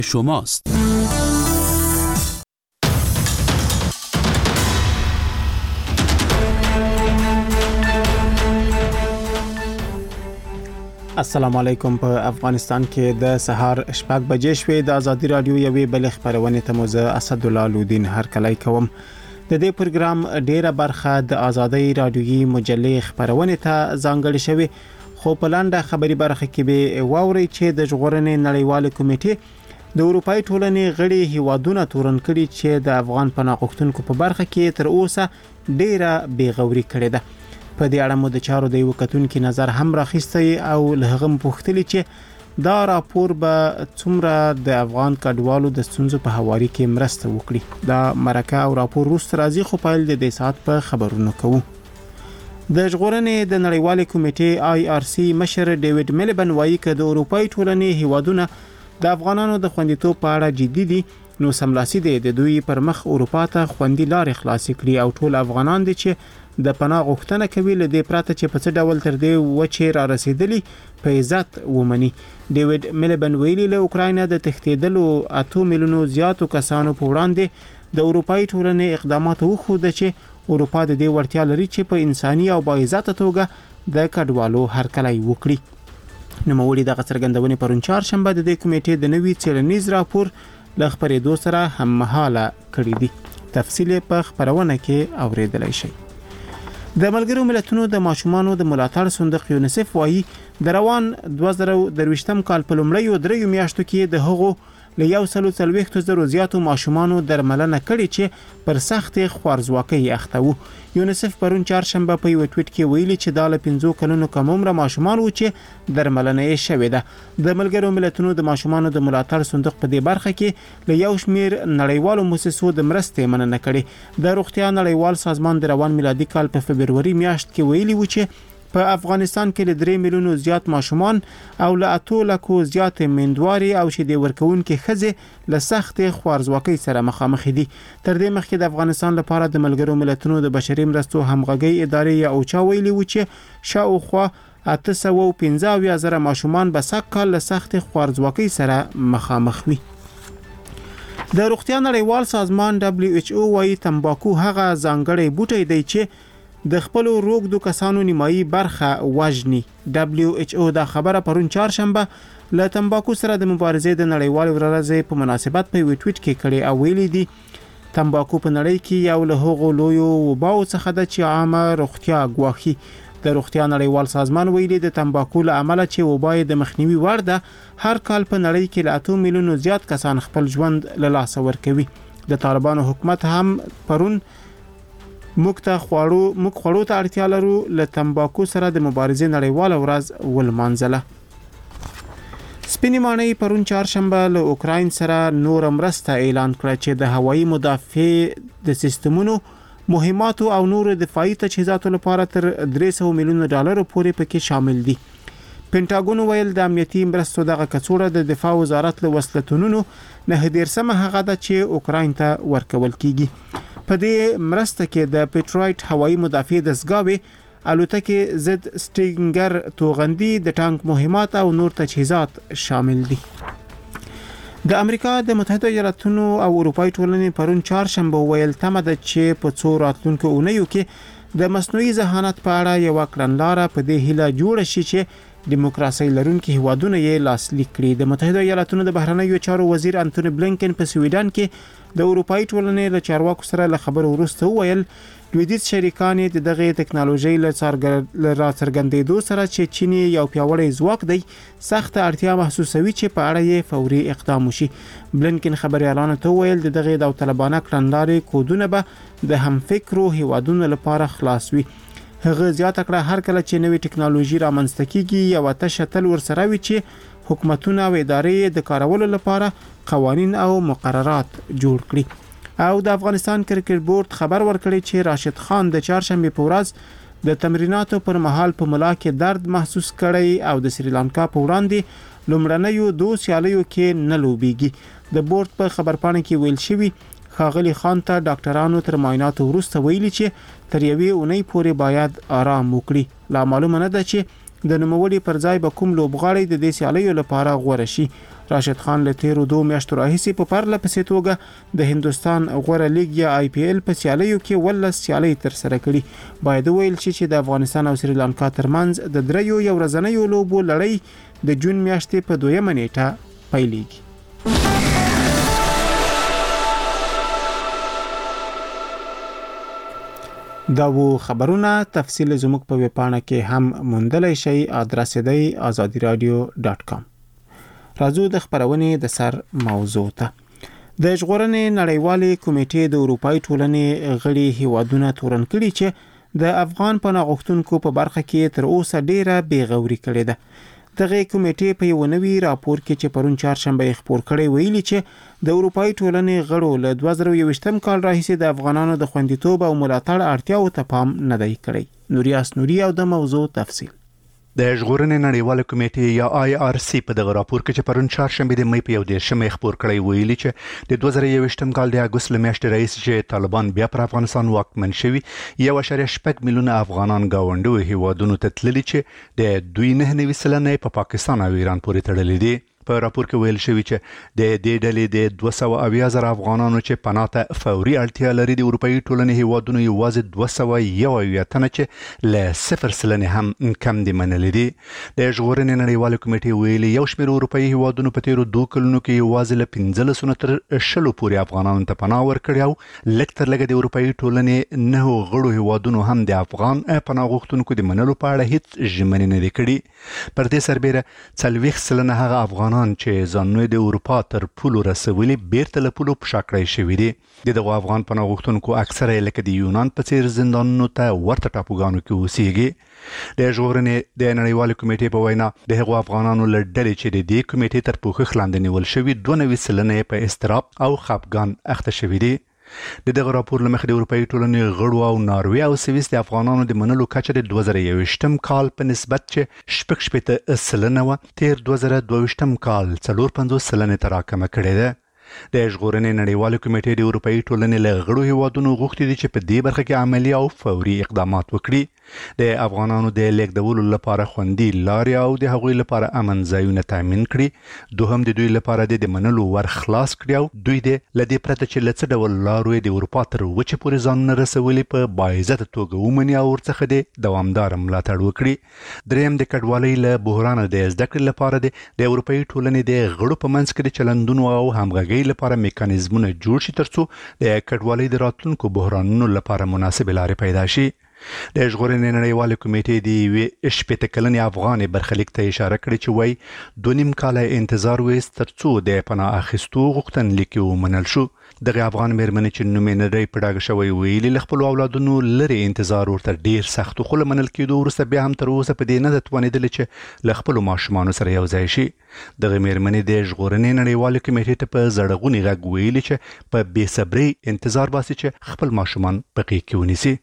شماست. السلام علیکم. په افغانستان کې د سهار 8 بجې شوې. د ازادي رادیو یوې بل خبرونه ته موزه اسدالله لودین هر کله کوم. د دې پروګرام ډیره برخه د ازادي رادیوي مجلې خبرونه ته ځانګړې شوې. خو په لاندې خبري برخه کې به واوري چې د ژغورنې نړیوال کمیټې د اروپای ټولنې غړي هیوادونه تورن کړي چې د افغان پناه غوښتونکو په برخه کې تر اوسه ډیره بیغوري کړې ده. په دې اړه مو د چارو د یو کتونکو نظر هم راخیستی او له هغه پوښتنه چې دا راپور به څومره د افغان کډوالو د ستونزو په حواله کې مرسته وکړي. دا مرکه او راپور روس راځي خو پایل د دې ساعت په خبرونو کوو. د ژغورنې د نړیوال کمیټې IRC مشر ډیوډ ملبن وایي چې د اروپای ټولنې هیوادونه د افغانانو د خوندیتوب په اړه جدي دي، نو سملاسي دي د دوی پر مخ اروپا ته خوندي لارې خلاص کړي او ټول افغانان دي چې د پناه غوښتنه کوي له دې پراته چې په څه ډول تر دې وچې را رسیدلی په عزت ومني. ډیوډ ملبن ویلي له اوکراین د تښتیدلو 8 میلیونو زیاتو کسانو په وړاندې د اروپای ټولنې اقدامات وخوده چې اروپا د دې وړتیا لري چې په انساني او با عزت توګه د کډوالو هرکلی وکړي. نو مولي د څرګندونې پرون چهارشنبه د دې کمیټې د نوي څېړنیز راپور ل خبرېدو سره هم مهاله کړی دی. تفصیل په خبرونه کې اوریدلای شئ. د ملګرو ملتونو د ماشومانو د ملاتړ صندوق یونیسف وایي د روان 2023 کال په لومړیو 3 میاشتو کې د هغو له 140,000 زیاتو ماشومانو درملنه کړې چې پر سخت خوارزواکۍ اخته وو. یونیسف پرون چهارشنبه په یو ټویټ کې ویلي چې دا له 15 کلونو کم عمر ماشومان وو چې درملنه یې شوې ده. د ملګرو ملتونو د ماشومانو د ملاتړ صندوق په دې برخه کې له یو شمیر نړیوالو مؤسسو د مرستې مننه کړې. د روغتیا نړیوال سازمان د روان میلادي کال په فبروري میاشت کې ویلي و چې په افغانستان کې له 3 میلیونو زیات ماشومان او له 8 لکو زیات میندواري او شیدې ورکوونکي ښځې له سخت خوارزواکۍ سره مخامخ دي. تر دې مخکې د افغانستان لپاره د ملګرو ملتونو د بشري مرستو همغږي ادارې یا اوچا ویلي و چې شاوخوا 815,000 ماشومان به سږ له سخت خوارزواکۍ سره مخامخ وي. د روغتیا نړیوال سازمان WHO وايي تمباکو هغه ځانګړی بوټی دی چې د خپل روغدو کسانو نیمایي برخه وژني. WHO دا خبره پرون چهارشنبه له تمباکو سره د مبارزې د نړیوال ورځې په مناسبت په ویټ کې کړي او ویلي دي تمباکو په نړۍ کې یو له هغو لویو وباو څخه د چې عامه روغتیا ګواښي. د روغتیا نړیوال سازمان ویلي د تمباکو له امله چې وبای د مخنیوي وړ ده هر کال په نړۍ کې له 8 میلیونو زیات کسان خپل ژوند له لاسه ورکوي. د طالبانو حکومت هم پرون موږ خوړو ته اړتیا لرو له تمباکو سره د مبارزې نړیواله ورځ ولمانځله. سپینې ماڼۍ پرون چهارشنبه له اوکراین سره نور مرسته اعلان کړه چې د هوایي مدافع د سیستمونو مهماتو او نور دفاعي تجهیزاتو لپاره تر 300 میلیون ډالر پورې پکې شامل دي. پینټاګون ویل د امنیتي مرستو دغه کڅوړه د دفاع وزارت له وسلتونونو نه هدیرسمه هغه ده چې اوکراین ته ورکول کیږي. په دې مرسته کې د پیټرایټ هوایي مدافع دستګاوې، الوتکې زد سټینګر توغندي، د ټانک مهمات او نور تجهیزات شامل دي. د امریکا د متحده ایالاتونو او اروپای ټولنې پرون چهارشنبه ویل تمه ده چې په څو راتلونکو اونیو کې د مصنوعي ذهانت په اړه یو کړنلاره په دې هیله جوړ شي چې دیموکراسي لرونکي هیوادونه یې لاسلیک کړي. د متحده ایالاتونو د بهرنیو چارو وزیر انټونی بلینکن په سویډن کې د اروپای ټولنې له چارواکو سره له خبرو وروسته ویل لویدیځ شریکان د دغه ټکنالوژي له څرګندېدو سره چې چین یو پیاوړی ځواک دی سخت اړتیا محسوسوي چې په اړه یې فوري اقدام وشي. بلینکن خبريالانو ته ویل د دغه داوطلبانه کړنلارې کودونه به د همفکرو هیوادونو لپاره خلاص وي. هغه زیاته کړه هر کله چې نوې ټکنالوژي رامنځته کیږي یو تشتل ورسره وي چې حکومتونه او ادارې د کارولو لپاره قوانین او مقررات جوړ کړي. او د افغانستان کرکټ بورډ خبر ورکړی چې راشد خان د چهارشنبه په ورځ د تمریناتو پر مهال په ملا کې درد محسوس کړی او د سریلانکا په وړاندې لومړنیو 2 سیالیو کې نه لوبېږي. د بورډ په خبرپاڼه کې ویل شوی ښاغلي خان ته ډاکټرانو تر معایناتو وروسته ویلي چې تر یوې اونۍ پورې باید آرام وکړي. لا معلومه نه ده چې د نوموړي پر ځای به کوم لوبغاړی د دې سیالیو لپاره غوړه شي. راشد خان له تیرو 2 میاشتو راهیسې په پرله پسې توګه د هندستان غوره لیګ یا IPL په سیالیو کې ولس سیالي تر سره کړي. باید ویل چې د افغانستان او سریلانکا ترمنځ د دریو یو ورځنیو لوبو لړۍ د جون میاشتې په 2 نیټه پیلېږي. دا وو خبرونه. تفصیل زموږ په ویب پاڼه کې هم موندلای شئ. ادرس دی azadiradio.com. راځو د خبرونې د سر موضوع ته. د ژغورنې نړیوالې کمیټې د اروپای ټولنې غړي هیوادونه تورن کړي چې د افغان پناه غوښتونکو په برخه کې تر اوسه ډیره بیغوري کړې ده. دغه کمیټې په یو نوي راپور کې چې پرون چهارشنبه خبر کړی ویلي چې د اروپای ټولنې غړو له 2021م کال راهیسې د افغانانو د خوندیتوب او ملاتړ اړتیاو ته پام نه دی کړی. نوریاس نوري او د موضوع تفصیل. د ژغورنې نړیواله کمیټې یا IRC په دغه راپور کې چې پرون چهارشنبه د مې په 11 خبر کړی ویلي چې د 2021م کال د اګوست میاشتې راهیسې چې طالبان بیا پر افغانستان واکمن شوي 1.8 میلیونه افغانان گاونډو هیوادونو ته تللي چې د 2.9% په پاکستان او ایران پورې تړلي دي. په راپور کې ویل شوی چې د دې ډلې د 200,000 افغانانو چې پناه ته فوري اړتیا لري د اروپאי ټولنې هیوادونو یوازې 201 تنه چې له 0% هم کم دي منلي دي. د ژغورنې نړیواله کمیټې ویلي یو شمېر اروپאי هیوادونو په تیرو 2 کلونو کې یوازې له 15 تر 10 پورې افغانانو ته پناه ورکړي او لږ تر لږه د اروپאי ټولنې نه غړو هیوادونو هم د افغان پناه غوښتونکو د منلو په اړه هیڅ ژمنې نه کړي. پر دې سربېره 40% هغه افغانان چې ځانونه د اروپا تر پولو رسولي بیرته له پولو پشا کړی شوي دي. دغه افغان پناه غوښتونکو اکثره لکه د یونان په څیر زندانونو ته ورته ټاپوګانو کې اوسېږي. د ژغورنې د نړیوالې کمیټې په وینا د هغو افغانانو له ډلې چې د دې کمیټې تر پوښښ لاندې نیول شوي 92% په اضطراب او خفګان اخته شوي دي. دغه راپور لمخې د اروپאי ټولنې غړو او ناروې او سویس د افغانانو د منلو کچه د 2021م کال په نسبت چې 60% و تیر 2022م کال 54% ته راکمه کړې ده. د ژغورنې نړیواله کمیټې د اروپאי ټولنې له غړو هیوادونو غوښتي دي چې په دې برخه کې عملی او فوري اقدامات وکړي. د افغانانو د لیږدولو لپاره خوندي لارې او د هغوی لپاره امن ځایونه تامین کړي. دوهم د دوی لپاره د منلو ور خلاص کړي او دوی د لدې پرته چې لڅ ډول لارو د اروپا تر وچه پورې ځان رسولي په باعزت توګه ومني او ورڅخه د دوامدار ملاتړ وکړي. دریم د کډوالۍ له بحران د زده کړې لپاره د اروپאי ټولنې د غړو په منځ کې د چلندونو او همغږۍ لپاره میکانیزمونه جوړ شي ترڅو د کډوالۍ د راتلونکو بحرانونو لپاره مناسب لارې پیدا شي. د ژغورنې نړیواله کمیټې د یوې شپېته کلنې افغان برخلیک ته اشاره کړې چې وایي 2.5 کاله انتظار ویست ترڅو د پناه اخیستو غوښتنلیک ومنل شو. دغه افغان مېرمنې چې نوم یې نه دی په ډاګه شوی ویلي له خپلو اولادونو لرې انتظار ورته ډیر سخت خو له منل کېدو وروسته بیا هم تر اوسه په دې نه ده توانېدلې چې له خپلو ماشومانو سره یو ځای شي. دغه مېرمنې د ژغورنې نړیواله کمیټې ته په زړغوني غږ ویلي چې په بې صبرۍ انتظار باسي چې خپل ماشومان په غېږ کې ونیسي.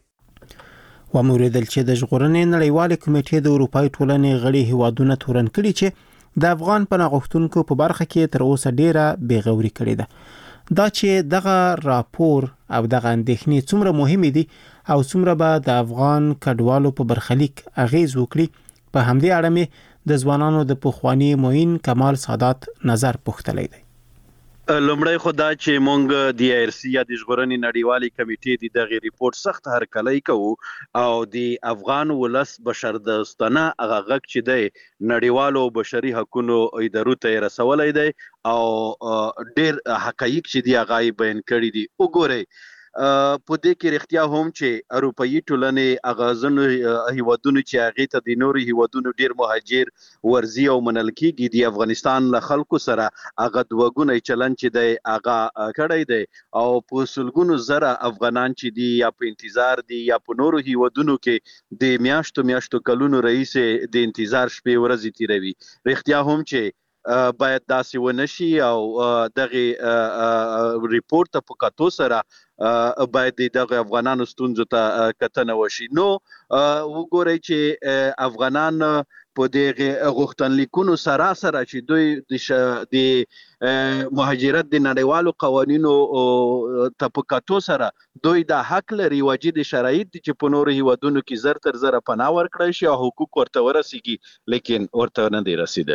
وموریدل چې د ژغورنې نړیواله کمیټې د اروپאי ټولنې غړي هیوادونه تورن کړي چې د افغان پناه غوښتونکو په برخه کې تر اوسه ډیره بیغوري کړې ده. دا چې دغه راپور او دغه اندېښنې څومره مهمې دي او څومره به د افغان کډوالو په برخلیک اغیز وکړي په همدې اړه مې د ځوانانو د پخوانی معین کمال سادات نظر پوښتلی دی. لومړی خو دا چې مونږ د IRC یا د ژغورنې نړیوالې کمیټې دغه ریپورت سخت هرکلی کوو او د افغان ولس بشردوستانه هغه غږ چې دی نړیوالو بشري حقوقو ادارو ته رسولی دی او ډیر حقایق چې دی هغه بیان کړي دي. وګورئ په دې کې رښتیا هم چې اروپאי ټولنې اغازن هیوادونو چې هغه ته د نورو هیوادونو ډیر مهاجر ورزي او منل کېږي د افغانستان له خلکو سره هغه دوګونی چلن چې دی هغه کړی دی او په سلګونو زره افغانان چې دی یا په انتظار دی یا په نورو هیوادونو کې د میاشتو کلونو رئیس د انتظار شپې ورځې تیروي. رښتیا هم چې باید داسې ونشي او دغه ریپورت په کتو سره باید دغه افغانانو ستونزو ته کتنه وشي. نو وګورئ چې افغانان په دغه غوښتنلیکونو سره چې دوی د مهاجرت د نړیوالو قوانینو ته په کتو سره دوی د حق لري واجد شرایط چې په نورو هیوادونو کې زر تر زر پناه ورکړي شي او حقوق ورته ورسیږي لیکن ورته نه دی رسیدلی.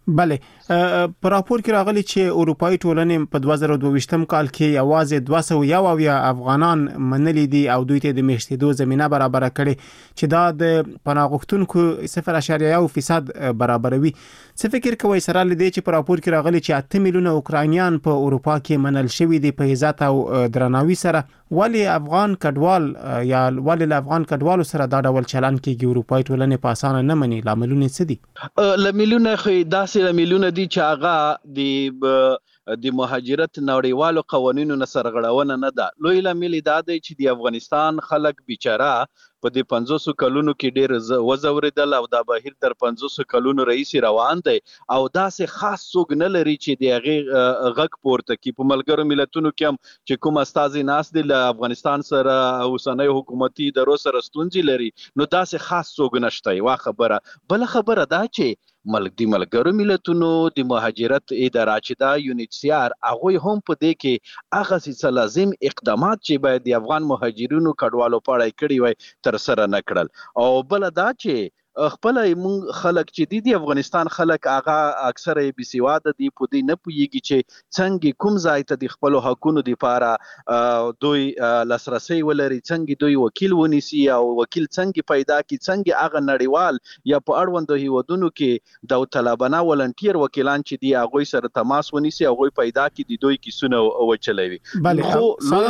بله په راپور کې راغلي چې اروپאי ټولنې په 2022م کال کې یوازې 201 افغانان منلي دي او دوی ته د میشتېدو زمينه برابر کړي چې دا د پناه غوښتونکو 0.1% برابروي. څه فکر کوئ سره لدی چې په راپور کې راغلي چې 8 میلیونه اوکرانیان په اروپا کې منل شوي دي په عزت او درناوي سره، ولی افغان کډوال یا ولی افغان کډوالو سره دا ډول چلن کېږي اروپאי ټولنې په اسانه نه مني؟ لاملونه څه دي؟ لاملونه خو داسې لاملونه دي چې هغه د مهاجرت نړیوالو قوانینو نه سرغړونه نه ده. لوی لامل دا دی چې د افغانستان خلک بیچاره په دې 500 کلونو کې ډېر وزوریدل او دا بهیر تر 500 کلونو رئیس روان دی او داسې خاص څوک نه لري چې د هغه غږ پورته کړي. په ملګرو ملتونو کې هم چې کوم استازي ناس دي له افغانستان سره اوسنۍ حکومتي ادارو سره ستونزې لري، نو داسې خاص څوک نشته. یوه خبره. بل خبره دا چې ملګرو ملتونو د مهاجرت اداره چې دا UNHCR هغه هم په دې کې هغه څه لازم اقدامات چې باید د افغان مهاجرینو کډوالو په اړه کړی وای تر سره نه کړل. او بل دا چې خپل مونږ خلک چې د افغانستان خلک هغه اکثره بي سواده دي، په دې نه پوهیږي چې څنګه کوم ځای ته د خپل حقوقو لپاره دوی لاسرسي ولري، څنګه دوی وکیل ونیسي او وکیل څنګه پیدا کی، څنګه هغه نړیوال یا په اړوندو هیوادونو کې د طالبانه ولنټیر وکیلان چې دی هغه سره تماس ونیسي او پیدا کی د دوی کیسونه وچلوي. بله خو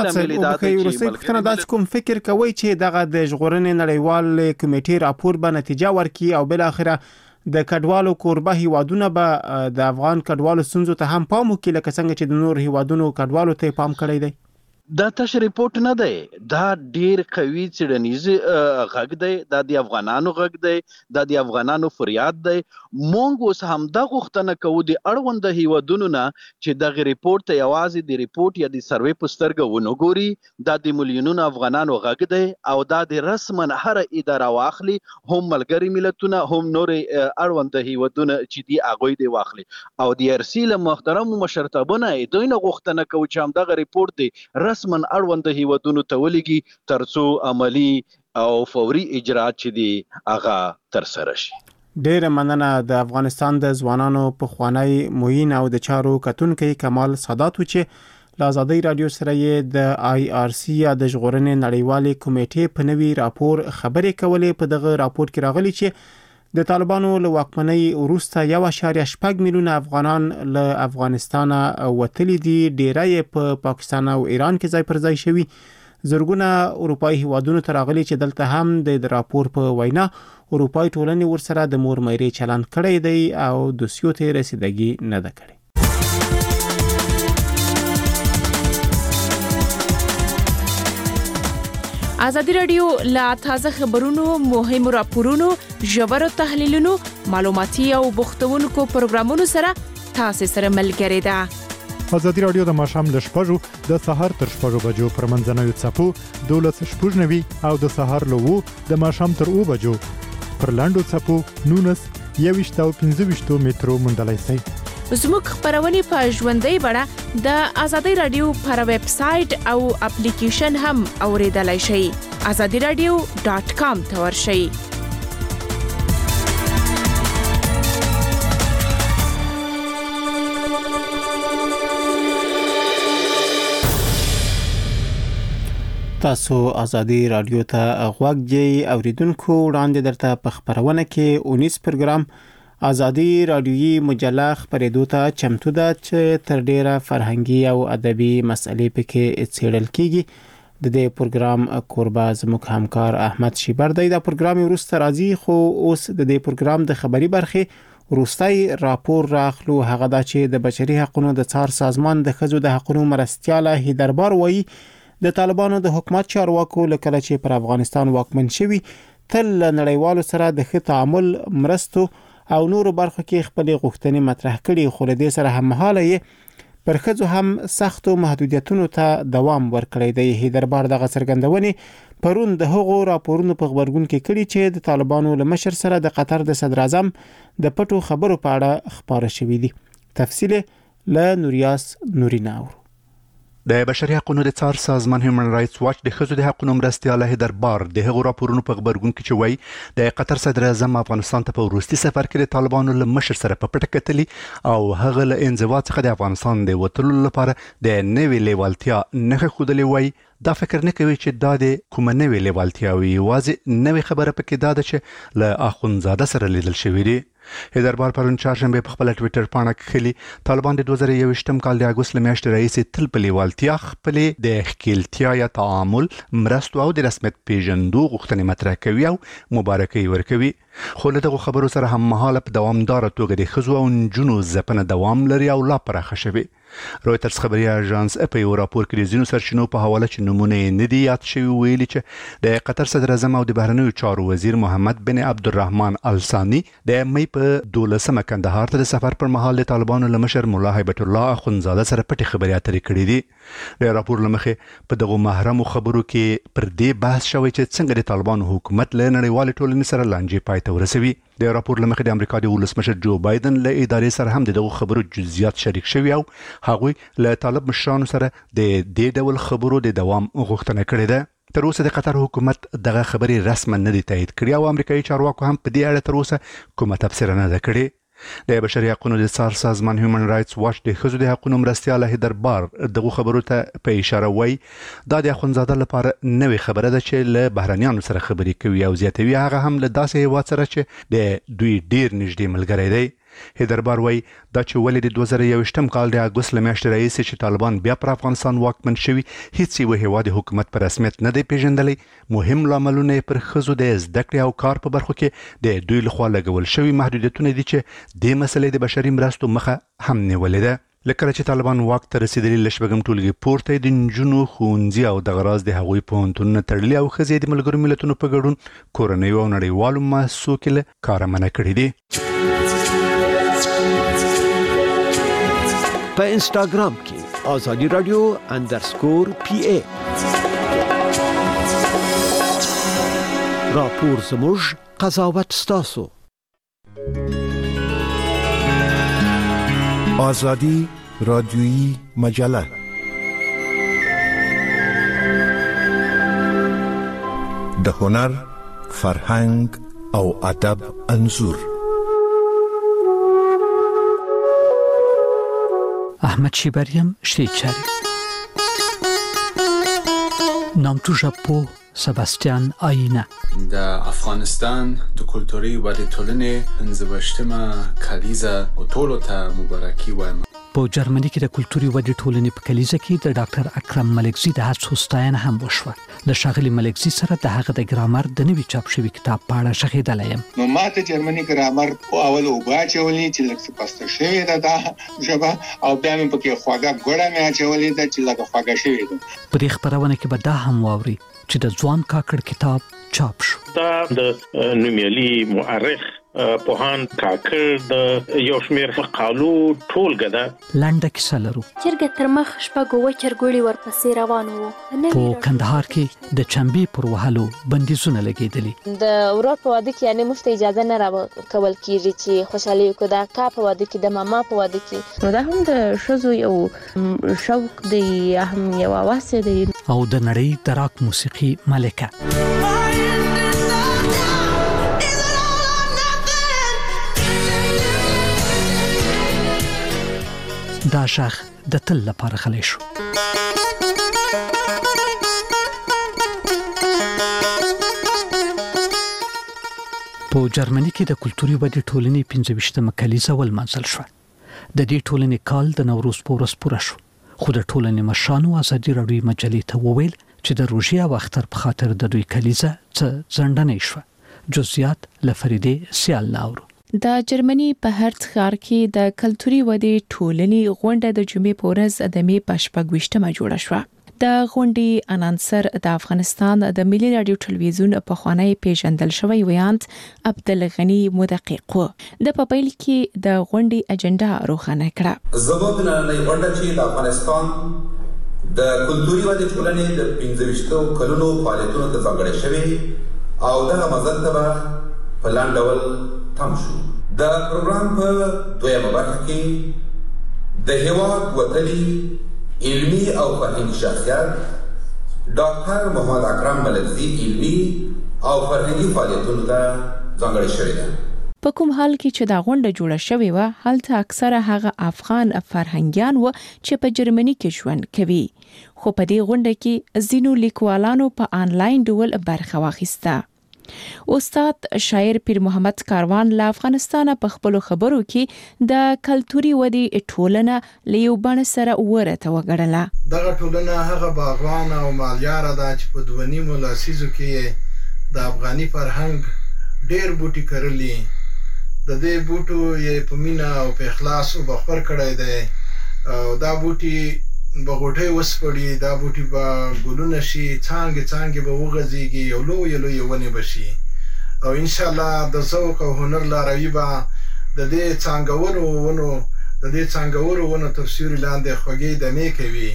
ساده کوم فکر کوي چې دغه د ژغورنې نړیوال کمیټې راپور به نتیجه ورکی او بل اخره د کډوالو کوربه هیوادونه به د افغان کډوالو ستونزو ته هم پام وکړي لکه څنګه چې د نور هیوادونو کډوالو ته پام کړی دی؟ دا تش ریپورت نه دی، دا ډیر قوي څېړنیز غږ دی، دا د افغانانو غږ دی، دا د افغانانو فریاد دی. مونږ اوس هم دا غوښتنه کوو د اړوند هیوادونو نه چې دغه ریپورت ته یوازې د ریپورت یا د سروې په سترګه ونه ګوري. دا د میلیونونو افغانانو غږ دی او دا د رسما هر اداره واخلي، هم ملګري ملتونه هم نور اړوند هیوادونه چې دی هغوی دی واخلي. او د RC له محترمو مشرتابونه دوی نه غوښتنه کوو چې همدغه ریپورت دی رسما اړوند هیوادونو ته ولېږي ترڅو عملی او فوري اجراات چې دي هغه ترسره شي. ډېره مننه. د افغانستان د ځوانانو پخوانی معین او د چارو کتونکي کمال سادات چې له ازادي رادیو سره یې د IRC یا د ژغورنې نړیوالې کمیټې په نوي راپور خبرې کولې. په دغه راپور کې راغلي چې د طالبانو له واکمنۍ وروسته 1.8 میلیونه افغانان له افغانستان وتلي دي، ډیری په پاکستان او ایران کې ځای پر ځای شوي. زرګونه اروپאי هیوادونو ته راغلي چې دلته هم د راپور په وینا اروپאי ټولنې ورسره د مور مېرې چلن کړی دی او دوسیو ته رسیدګي نه ده کړې. ازادي رادیو لا تازه خبرونو، مهم راپورونو، ژورو تحلیلونو، معلوماتي او بوختونکو پروګرامونو سره تاسو سره ملګری ده. ازادي رادیو د ماښام ل 6:00 د سحر تر 6:00 بجو پر منځنوي څپو 12:90 او د سحر ل 2 د ماښام تر 2 بجو پر لاندو څپو 19 او 15 مترو مندلای سي. زموږ خبرونه په ژوندۍ بڼه د ازادي رادیو پر ویب سټ او اپلیکیشن هم اوریدلای شئ. azadiradio.com ته ورشئ. تاسو ازادي رادیو ته غوږ دی اوریدونکو. وړاندې درته په خبرونه کې 19 پروګرام ازادي رادیویی مجله خبرېدو ته چمتو ده چې تر ډیره فرهنګي او ادبي مسلې پکې څېړل کیږي. د دې پروګرام کوربه زموږ همکار احمد شیبر دی. دا پروګرام ورسته راځي خو اوس د دې پروګرام د خبري برخه وروستي راپور راخلو. هغه دا چې د بشري حقوقو د څار سازمان د ښځو د حقوقو مرستياله هیدربار وایي د طالبانو د حکومت چارواکو لکه چې پر افغانستان واکمن شوي تل نړیوالو سره د ښه تعامل، مرستو او نورو برخو کې خپل غوښتنې مطرح کړي، خو له دې سره هم مهاله پر ښځو هم سختو محدودیتونو ته دوام ورکړی دی. هیدربار دغه څرګندونې پرون د هغو راپورونو په خبرګون کې کړي چې د طالبانو له مشر سره د قطر د صدر اعظم د پټو خبرو په اړه خبره شوې دي. تفصیل له نوریاس نوریناور. د بشري حقوقو د څار سازمان هیومن رائټس واچ د ښځو د حقوقو مرستیال دربار د هغو راپورونو په خبرګون کې چې وایي د قطر صدر اعظم افغانستان ته په وروستي سفر کې د طالبانو له مشر سره په پټه کتلي او هغه له انزوا څخه د افغانستان د وتلو لپاره د نوې لیوالتیا نښه ښودلې وایي. دا فکر نه کوي چې دا د کومه نوې لیوالتیا وي، یوازې نوې خبره پکې دا ده چې له اخوندزاده سره لیدل شوي دي. دربار پرون چهارشنبه په خپل ټویټر پاڼه کې خلی طالبان د 2021م کال د اګوست لمیاشتې راهیسې تل په لیوالتیا خپلې د ښکیلتیا یا تعامل مرستو او د رسمیت پیژندو غوښتنې مطرح کوي او مبارکي ورکوي. خو له دغو خبرو سره هم مهاله په دوامداره توګه د ښځو او نجونو ځپنه دوام لري او لا پراخه شوې. رویټرز خبري اژانس په یو راپور کې د ځینو سرچینو په حواله چې نمونه یې نه دي یاد شوي ویلي چې د قطر صدر اعظم او د بهرنیو چارو وزیر محمد بن عبدالرحمن الثاني د مې په 12مه کندهار ته د سفر پر مهال د طالبانو له مشر مولا هیبت الله اخوندزاده سره پټې خبرې اترې کړې دي. د راپور له مخې په دغو محرمو خبرو کې پر دې بحث شوی چې څنګه د طالبانو حکومت له نړیوالې ټولنې سره لانجې پای ته ورسوي. د راپور له مخې د امریکا د ولسمشر جو بایدن له ادارې سره هم دغو خبرو جزئیات شریک شوي او هغوی له طالب مشرانو سره د دې ډول خبرو د دوام غوښتنه کړې ده. تر اوسه د قطر حکومت دغه خبرې رسما نه دي تایید کړې او امریکایي چارواکو هم په دې اړه تر اوسه کومه تبصره نه ده کړې. د بشري حقوقو د څار سازمان هیومن رائټس واچ د ښځو د حقوقو مرستیال دربار دغه خبرو ته په اشاره وایي دا د اخوندزاده لپاره نوې خبره ده چې له بهرنیانو سره خبرې کوي او زیاتوي هغه هم له داسې هیواد سره چې د دوی ډیر نږدې ملګری دی. دربار وایي دا چې ولې د 2021م کال د اګوست لمیاشتې راهیسې چې طالبان بیا پر افغانستان واکمن شوي هیڅ یو هیواد حکومت په رسمیت نه دی پیژندلی. مهم لاملونه پر ښځو د زده کړې او کار په برخو کې د دوی لخوا لګول شوي محدودیتونه دي چې د مسلې د بشري مرستو مخه هم نیولې ده. لکه چې طالبان واک ته رسیدلي له شپږم ټولګي پورته د نجونو ښوونځي او دغه راز د هغوی پوهنتونونه تړلي او ښځې د ملګرو ملتونو په ګډون کورنیو او نړیوالو مؤسسو کې له کاره منع کړي دي. په انستاګرام کې آزادی رادیو _PA راپور زموږ قضاوت ستاسو. آزادی رادیویی مجله د هنر، فرهنګ او ادب انځور. احمد شیبریم شیچاری، نامتو ژاپو سباستیان آینه. د افغانستان د کلتوري و د ټولنې 15مه کلیزه او ټولو ته مبارکي وایم. په جرمني کې د کلتوري و د ټولنې په کلیزه کې د ډاکټر اکرم ملکزي د هڅو ستاینه هم وشوه. د ښاغلي ملکزي سره د هغه د ګرامر د نوي چاپ شوي کتاب په اړه شخېدلی یم. نو ماته جرمني ګرامر په اول اوبه اچولې چې لږ څه پسته شوې ده دا ژبه او بیا مې پکې خواږه ګوړه مې اچولې ده چې لږ خواږه شوې ده. په دې خپرونه کې به دا هم واوري چې د ځوان کاکړ کتاب چاپ شو. دا د نومیالي مؤرخ پوهان کاکړ د یو شمېر مقالو ټولګه ده. لنډه کیسه لرو. چرګه تر مخ شپږ اوه چرګوړي ورپسې روان وو. په کندهار کې د چمبې پر وهلو بندیزونه لګېدلي. د ورور په واده کې یعنې موږ ته اجازه نه راکول کېږي چې خوشحالي وکړو. د اکا په واده کې، د ماما په واده کې، نو دا هم د ښځو یو شوق دی یا هم یو هوس دی. او د نړۍ د راک موسیقي ملکه دا شاخ د تل لپاره خلی شو. په جرمني کې د کلتوري ودې ټولنې 25مه کلیزه ولمانځل شوه. د دې ټولنې کال د نوروز په ورځ پوره شو، خو د ټولنې مشرانو ازادي راډیو مجلې ته وویل چې د روژې او اختر په خاطر د دوی کلیزه څه ځنډنۍ شوه. جزئیات له فریدې سیال ناورو. د جرمني په هرت ښار کې د کلتوري ودې ټولنې غونډه د جمعې په ورځ د مې په 26مه جوړه شوه. د غونډې انانسر د افغانستان د ملي رادیو ټلویزیون په خوانی پیژندل شوی ویاند عبدالغنی مدقق و. د پپیل کې د غونډې اجنډا روښانه کړه. زموږ نړۍ غونډه چې د افغانستان د کلتوري ودې ټولنې د 25 کلونو فعالیتونو ته ځانګړې شوې او دغه مزل ته په لاندې ډول تم شو. د پروګرام په دویمه برخه کې د هیواد وتلي علمی او فرهنګي شخصیت ډاکټر محمد اکرم ملکزي علمی او فرهنګي فعالیتونو ته ځانګړې شوې ده. په کوم حال کې چې دا غونډه جوړه شوې و هلته اکثره هغه افغان فرهنګیان و چې په جرمني کې ژوند کوي خو په دې غونډه کې ځینو لیکوالانو په آنلاین ډول برخه واخیسته. استاد شاعر پیر محمد کاروان له افغانستان په خپل خبرو کې د کلتوري ودی ټولنه لیو بڼ سره ورته وګړله. دغه ټولنه هغه باغوان او مالیار ده چې په 2.5 لسیزو کې د افغاني فرهنګ ډېر بوټي کرلي. د دې بوټو یې په مینا او په اخلاص وبخور کړی دی او دا بوټي بغوټي وسپړي، دا بوټي به ګلونه شي، څانګې به وغځيږي، یو لوی ونې بشي او ان شاء الله د ذوق او هنر لاروي به د دې څانګورو ونو تر سیوري لاندې خوږې دمې کوي.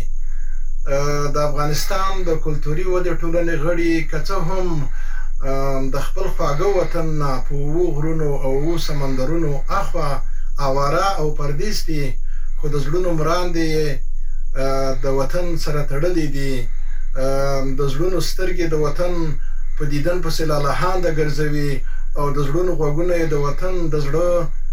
د افغانستان د کلتوري ودې ټولنې غړي کڅه هم د خپل خواږه وطن په غرونو او سمندرونو اخوا اواره او پردیس دي، خو د زړونو مراندې د وطن سره تړلې دي. د زړونو سترګې د وطن په دیدن پسې لالهانده ګرځوي او د زړونو غوږونه د وطن د زړه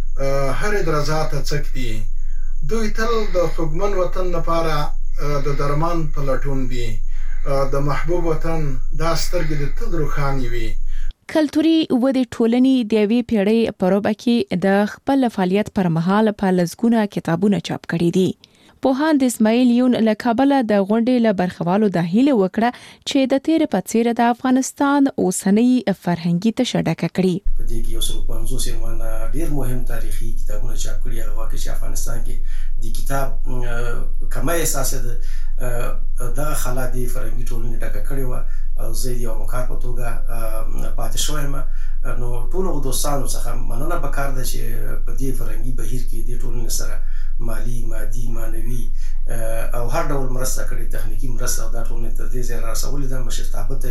هرې درزا ته څک دي. دوی تل د خوږمن وطن لپاره د درمان په لټون دي. د محبوب وطن دا سترګې د تل روښانې وي. کلتوري ودې ټولنې د یوې پیړۍ په روبه کې د خپل فعالیت پر مهال په لزګونه کتابونه چاپ کړي دي. پوهاند اسماعیل یون له کابله د غونډې له برخوالو د هیله وکړه چې د تیر په څیر د افغانستان اوسنۍ فرهنګي تشه ډکه کړي. په دې کې 150 عنوانه ډیر مهم تاریخي کتابونه چاپ کړي. هغه واقع چې افغانستان کې د کتاب کمه احساس ده دغه خلا دی فرهنګي ټولنې ډکه کړي و او زه یو مکار په توګه پاتې شوم. نو ټول دوستانو څخه مننه وکړه چې په دې فرهنګي بهیر کې د ټولنې سره مالی، مادي، مانوي او هر ډول مرسته کړې، تخنیکی مرسته او دا ټولنې تر دې ځای رسولې ده. مشرتابه ته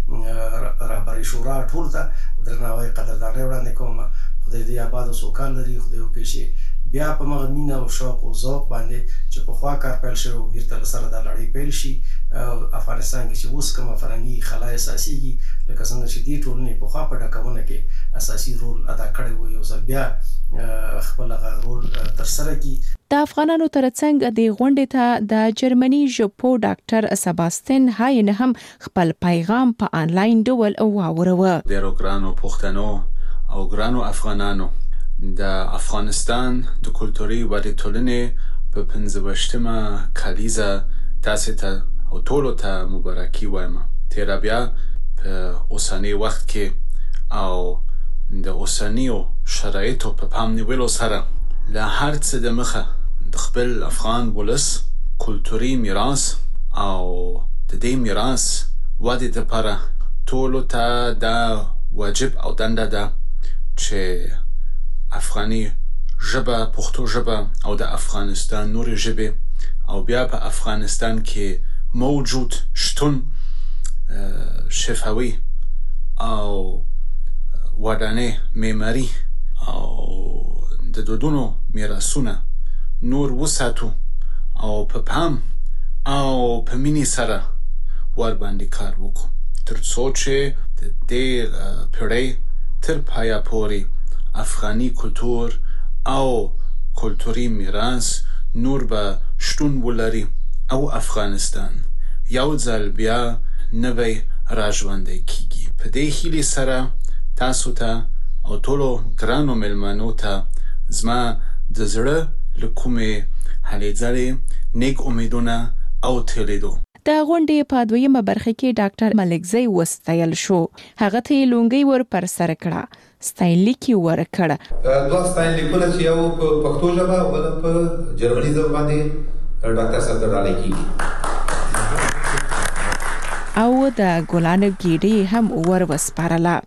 رهبري شورا ټول ته درناوی قدرداني وړاندې کوم. خدای دې آباد او سوکال لري. خدای وکړي چې بیا په مغه مینه او شوق او ذوق باندې چې په خوا کار پیل شوی او بیرته سره د لړۍ پیل شي. افغانستان کې چې اوس کومه فرهنګي خلا اساسيږي لکه څنګه چې دې ټولنې په خوا په ډکونه کې اساسي رول ادا کړی و، یو ځل بیا خپل رول تر سره کی. د افغانانو ترڅنګ د غونډې ته د جرمني ژبپو ډاکټر سباستین هاین هم خپل پیغام په آنلاین ډول واوروه. د ګرانو پښتنو او ګرانو افغانانو، د افغانستان د کلتوري ودې ټولنې په 15مه کلیزه تاسو ته او ټولو ته مبارکي وایم. تیر بیا په اوسنی وخت کې او د اوسنیو شرایطو په پام نیولو سره له هر څه د مخه د خپل افغان ولس کلتوري میراث او د دې میراث ودې لپاره ټولو ته دا واجب او دنده ده چې افغاني ژبه، پښتو ژبه او د افغانستان نورې ژبې او بیا په افغانستان کې موجود شتون شفاوي او ودانه معماري او د دودونو میراثونه نور وساتو او په پام او په مینې سره ور باندې کار وکړو تر څو چې د دې پیړۍ تر پایه پورې افغاني کلتور او کلتوري میراث نور به شتون ولري او افغانستان یو ځل بیا نوی راژوندی کیږي. په دې هیلې سره تاسو ته او ټولو ګرانو مېلمنو ته زما د زړه له کومې هلې ځلې نیک امیدونه او تیلیدو. د غونډې په دویمه برخه کې ډاکټر ملکزی وستایل شو. هغه ته لونګي ور پر سر کړه، ستایلیکی ور کړه. دوه ستایلیکونه چې یو په پښتو ژبه او بل په جرمني ژبه باندې ډاکټر صاحب ډالۍ کیږي او د ګلان ګیډي هم ور وسپارله.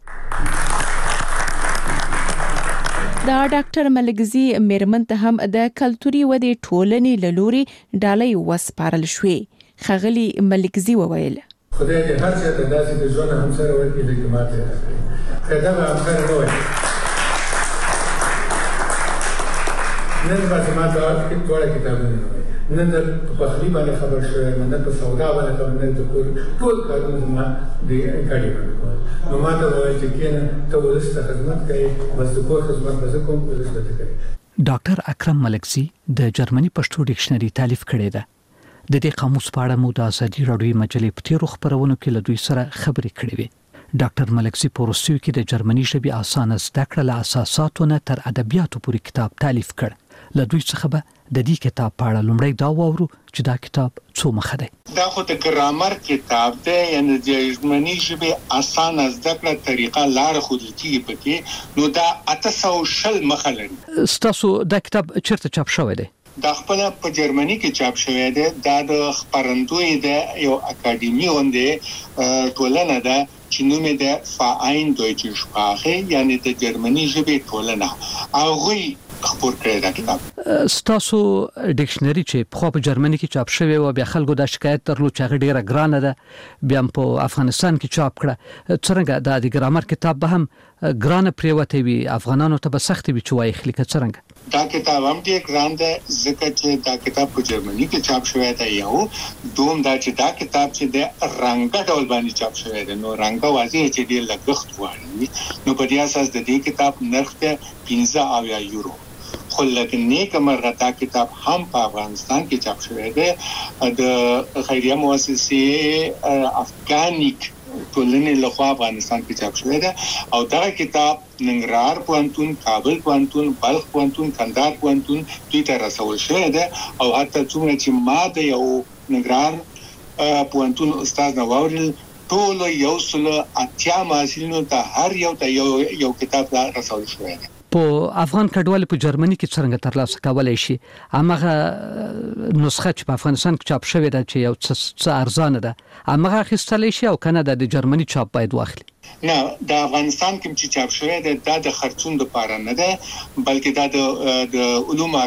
دا ډاکټر ملکزی میرمن ته هم د کلتوري ودې ټولنې لوري ډالۍ وسپارل شوې. خغلی ملکزی وویل خدای دې هر څه ته داسې د ژوند هم سره ورکړي لکه ماته دا به هم سره نه وای نن به ما ته ټول کتابونه نن د پخلی باندې خبر شوم نن په سودا باندې خبر نن د ټول کارونه ما د اکاډي باندې نو ما ته وایي چې کینه ته ولسته خدمت کوي بس د کور خدمت به کوم ولسته کوي. ډاکټر اکرم ملکزی د جرمني پښتو ډکشنري تالیف کړی ده. د دې قاموس په اړه مو د ازادي راډیو مجلې په تیرو خبرونو کې له دوی سره خبرې کړې وې. ډاکټر ملکزی په روسیو کې د جرمني ژبې اسانه زده کړه له اساساتو نه تر ادبیاتو پورې کتاب تالیف کړ. له دوی څخه به د دې کتاب په اړه لومړی دا واورو چې دا کتاب څو مخه دی. دا خو د ګرامر کتاب دی، یعنی د جرمني ژبې اسانه زده کړه طریقه لار ښودل کیږي پکې، نو دا 800 مخه لري. ستاسو دا کتاب چیرته چاپ شوی دی؟ دا خپل په جرمني کې چاپ شوی دی. دا د خبرندوی د یو اکاډمي غونډه ټولنه ده چې نوم یې د فاین دویچه شپاخه، یعنی د جرمني ژبې ټولنه هغوی خبر کړی دا کتاب. ستاسو ډکشنري چې په خو په جرمني کې چاپ شوی او بیا خلکو دا شکایت درلود چې هغه ډیره ګرانه ده، بیا په افغانستان کې چاپ کړه. څنګه د ګرامر کتاب به هم ګرانه پریوته وي، افغانانو ته به سخت وي چې وایي خلیکه څنګه؟ دا کتاب هم ډیر ګران دی ځکه چې دا کتاب په جرمني کې چاپ شوی دی. یو دوم دا چې دا کتاب چې د رنګ ډول باندې چاپ شوی دی، نو رنګ واضح چې ډیر لګښت غواړي، نو په دې اساس د دې کتاب نرخ دی 15 یورو. خو لکه نیکه مرغه دا کتاب هم په افغانستان کې چاپ شوی دی د خیریه مؤسسې افغانیک ټولنې لخوا افغانستان کې چاپ شوی دی. او دا کتاب ننګرهار پوهنتون، کابل پوهنتون، بلخ پوهنتون، کندهار پوهنتون دوی ته رسول شوی دی. او حتی څومره چې ما د یو ننګرهار پوهنتون استاد نو واورل، ټول 180 محصلینو ته هر یو ته یو کتاب رسول شوی دی. په افغان کډوال په جرمني کې څنګه ترلاسه کولای شي؟ هغه نسخه چې په افغانستان کې چاپ شوې ده چې یو څه ارزانه ده، هغه اخیستلی شي او کنه د جرمني چاپ باید واخلي؟ نه، د افغانستان کې چې چاپ شوی دی دا د خرڅون لپاره نه ده، بلکې دا د علوم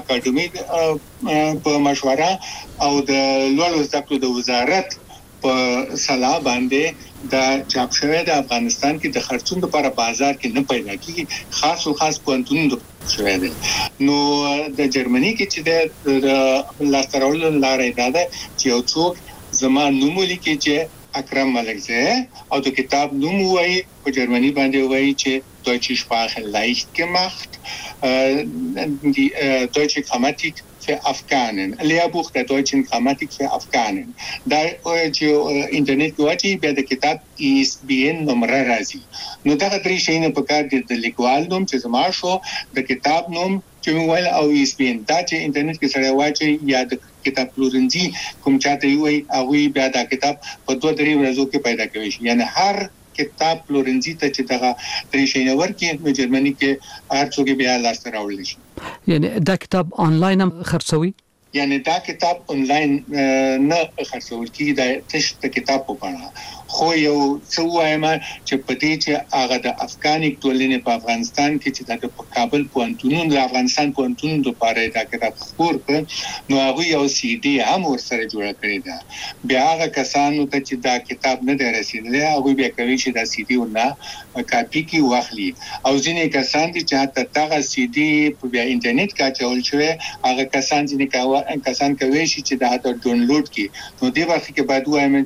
اکاډمي په مشوره او د لوړو زده کړو د وزارت په صلاح باندې دا چاپ شوی د افغانستان کې د خرڅون لپاره بازار کې نه پیدا کیږي، خاص او خاص پوهنتونونو شوی دی. نو د جرمني کې چې د لاسترول لارې دا ده چې یو څوک زما نوم لیکي چې اکرم ملکزی او د کتاب نوم وایي په جرمني باندې وایي چې Deutsche Sprache leicht gemacht, die deutsche Grammatik für Afghanen, Lehrbuch der deutschen Grammatik für Afghanen. دا چې انټرنیټ کې واچي بیا د کتاب ISBN نمبر راځي. نو دا درې شیونه په کار دي، د لیکوال نوم چې زما شو، د کتاب نوم چې موبایل او ISBN. دا چې انټرنیټ کې سره واچي یا د کتاب پلورنځي کوم چاته وي هغه بیا دا کتاب په 2-3 ورځو کې پیدا کوي. یعنی هر کتاب پلورنځي ته چې دغه درې شیونه ورکې په جرمني کې هر څوک بیا لاسته راوړل شي. یعنی دا کتاب آنلاین هم خرڅوي؟ یعنی دا کتاب آنلاین نه خرڅول کیږي، دا تش د کتاب په بڼه. خو یو څه وایم چې په دې چې هغه د افغانیک ټولنې په افغانستان کې چې د کابل پوهنتون د افغانستان پوهنتون لپاره دا کتاب خپور کړ، نو هغه یو CD هم ورسره جوړ کړی دا. بیا هغه کسانو ته چې دا کتاب نه دی رسیدلی هغه بیا کوي چې دا CD ورنه کاپی کی واخلي. او ځینې کسان دي چې حتی دغه CD په بیا انټرنیټ کې اچول شوی، هغه کسان ځینې کسان کوي چې دا ډاونلوډ کړي. نو دې وخت کې باید وایم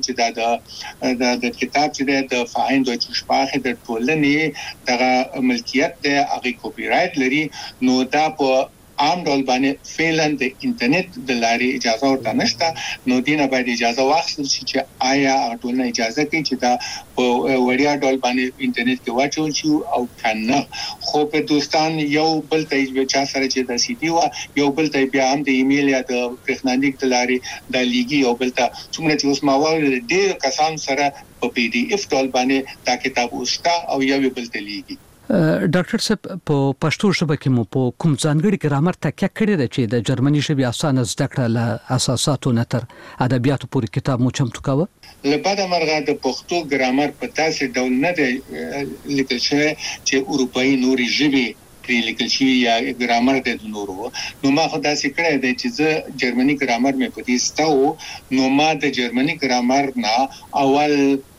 چې دا د کتاب چې د فاین دویچه شپاخه د ټولنې دغه ملکیت د هغه کاپی رائټ لري. نو دا په عام ډول باندې فعلا د انټرنیټ د لارې اجازه ورته نشته، نو دینه باید اجازه واخلي چې آیا ټولنه اجازه کوي چې دا په وړیا ډول باندې انټرنیټ کې واچول شي او کنه. خو په دوستان یو بل ته چا سره چې د CD وا یو بل ته بیا هم د ایمیل یا د برېښنالیک د لارې د لیګي یو بل ته څومره چې اوس ما وایي ډېر کسان سره په PDF ډول باندې دا کتاب وستا او یو بل ته لیګي. ډاکټر صاحب په پښتو ژبه کې مو په کوم ځانګړي ګرامر تکیه کړې ده چې د جرمني ژبې اسانه زده کړه له اساساتو نه تر ادبیاتو پورې کتاب مو چمتو کاوه؟ لپاره مرغه د پښتو ګرامر په تاسو ډول نه دی لیکل شوی چې اروپאי نوري ژبې پرې لیکل شوی یا ګرامر د نورو. نو ما خو داسې کړی دی چې زه جرمني ګرامر مې په دې ستاو، نو ما د جرمني ګرامر نه اول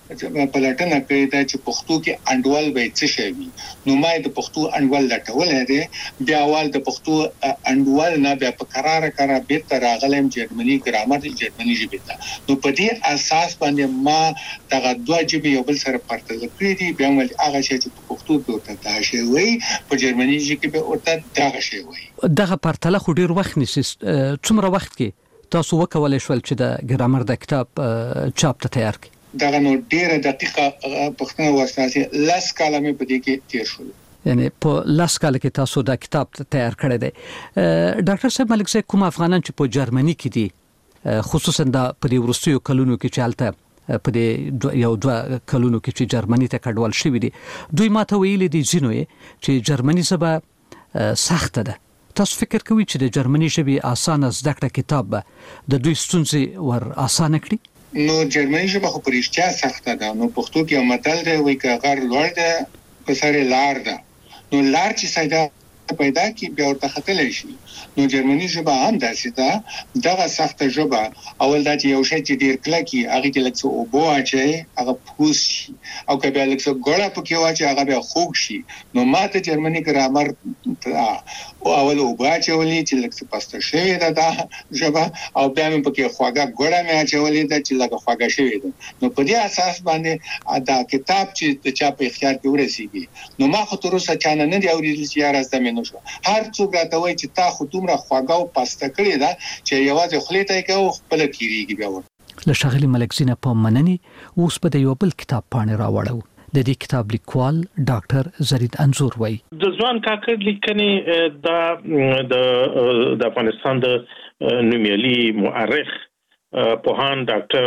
پلټنه کوي دا چې پښتو کې انډول به څه شي وي. نو ما د پښتو انډول لټول دي، بیا اول د پښتو انډول نه بیا په قرار بیرته راغلم جرمني ګرامر جرمني ژبه ته. نو په دې اساس باندې ما دغه دوه ژبې یو بل سره پرتله کړې دي، بیا ول هغه شی چې په پښتو کې ورته دا شی وي په جرمني ژبه کې به ورته دا شی وي. دغه پرتله خو ډیر وخت نیسي. څومره وخت کې تاسو وکولای شول چې د ګرامر د کتاب چاپ ته تیار کړئ؟ دغه نو ډیره دقیقه پښتنه واسطه لاس کالمه په دې کې تیر شول. یعنی په لاس کال کې تاسو دا کتاب تیار کړی دی. ډاکټر صاحب ملک صاحب کوم افغانان چې په جرمني کې دي، خصوصا د په وروستیو کلونو کې چې حالت په دې یو دوه کلونو کې چې جرمني ته کډوال شوي دي، دوی ماته ویلي دي ځینو چې جرمني ژبه سخته ده. تاسو فکر کوئ چې د جرمني ژبې اسانه زده کړه کتاب به د دوی ستونزې ور اسانه کړي؟ نو جرمني ژبه خو پرېشتیا سخته ده. نو پښتو کې یو متل دی وایي که غر لوړ ده په سر لار ده. نو لار چې سیدا پیدا کی بیا ورته ختلې شي. نو جرمني ژبه هم داسې ده، دغه سخته ژبه اول دا چې یو شی چې ډیر کلکی هغه کې لکه او بو اچي هغه پوس شي، او که بیا لکه ګوړه پکې واچي هغه بیا خوږ شي. نو ماته جرمني ګرامر او اول او با چولې چې لکه پسته شوی ده دا ژبه، او بیا مې پکې خواږه ګوړه مې اچولې ده چې لکه خواږه شوی ده. نو په دې اساس باندې دا کتاب چې د چا په اختیار کې ورسیږي، نو ما خو تر اوسه چانه نه دی اورېدل چې یاره زده مې نه شو. هر څوک راته وایي چې تا خو دومره خواږه او پسته کړې ده چې یوازې خولې ته یې کوي او خپله تېرېږي بیا ورته. له ښاغلي ملک زینه په مننې اوس به د یو بل کتاب پاڼې راوړو. د دې کتاب لیکوال ډاکټر زرید انزور وایي د ځوان کاکړ لیکنې د افغانستان د نومیالي مؤرخ پوهان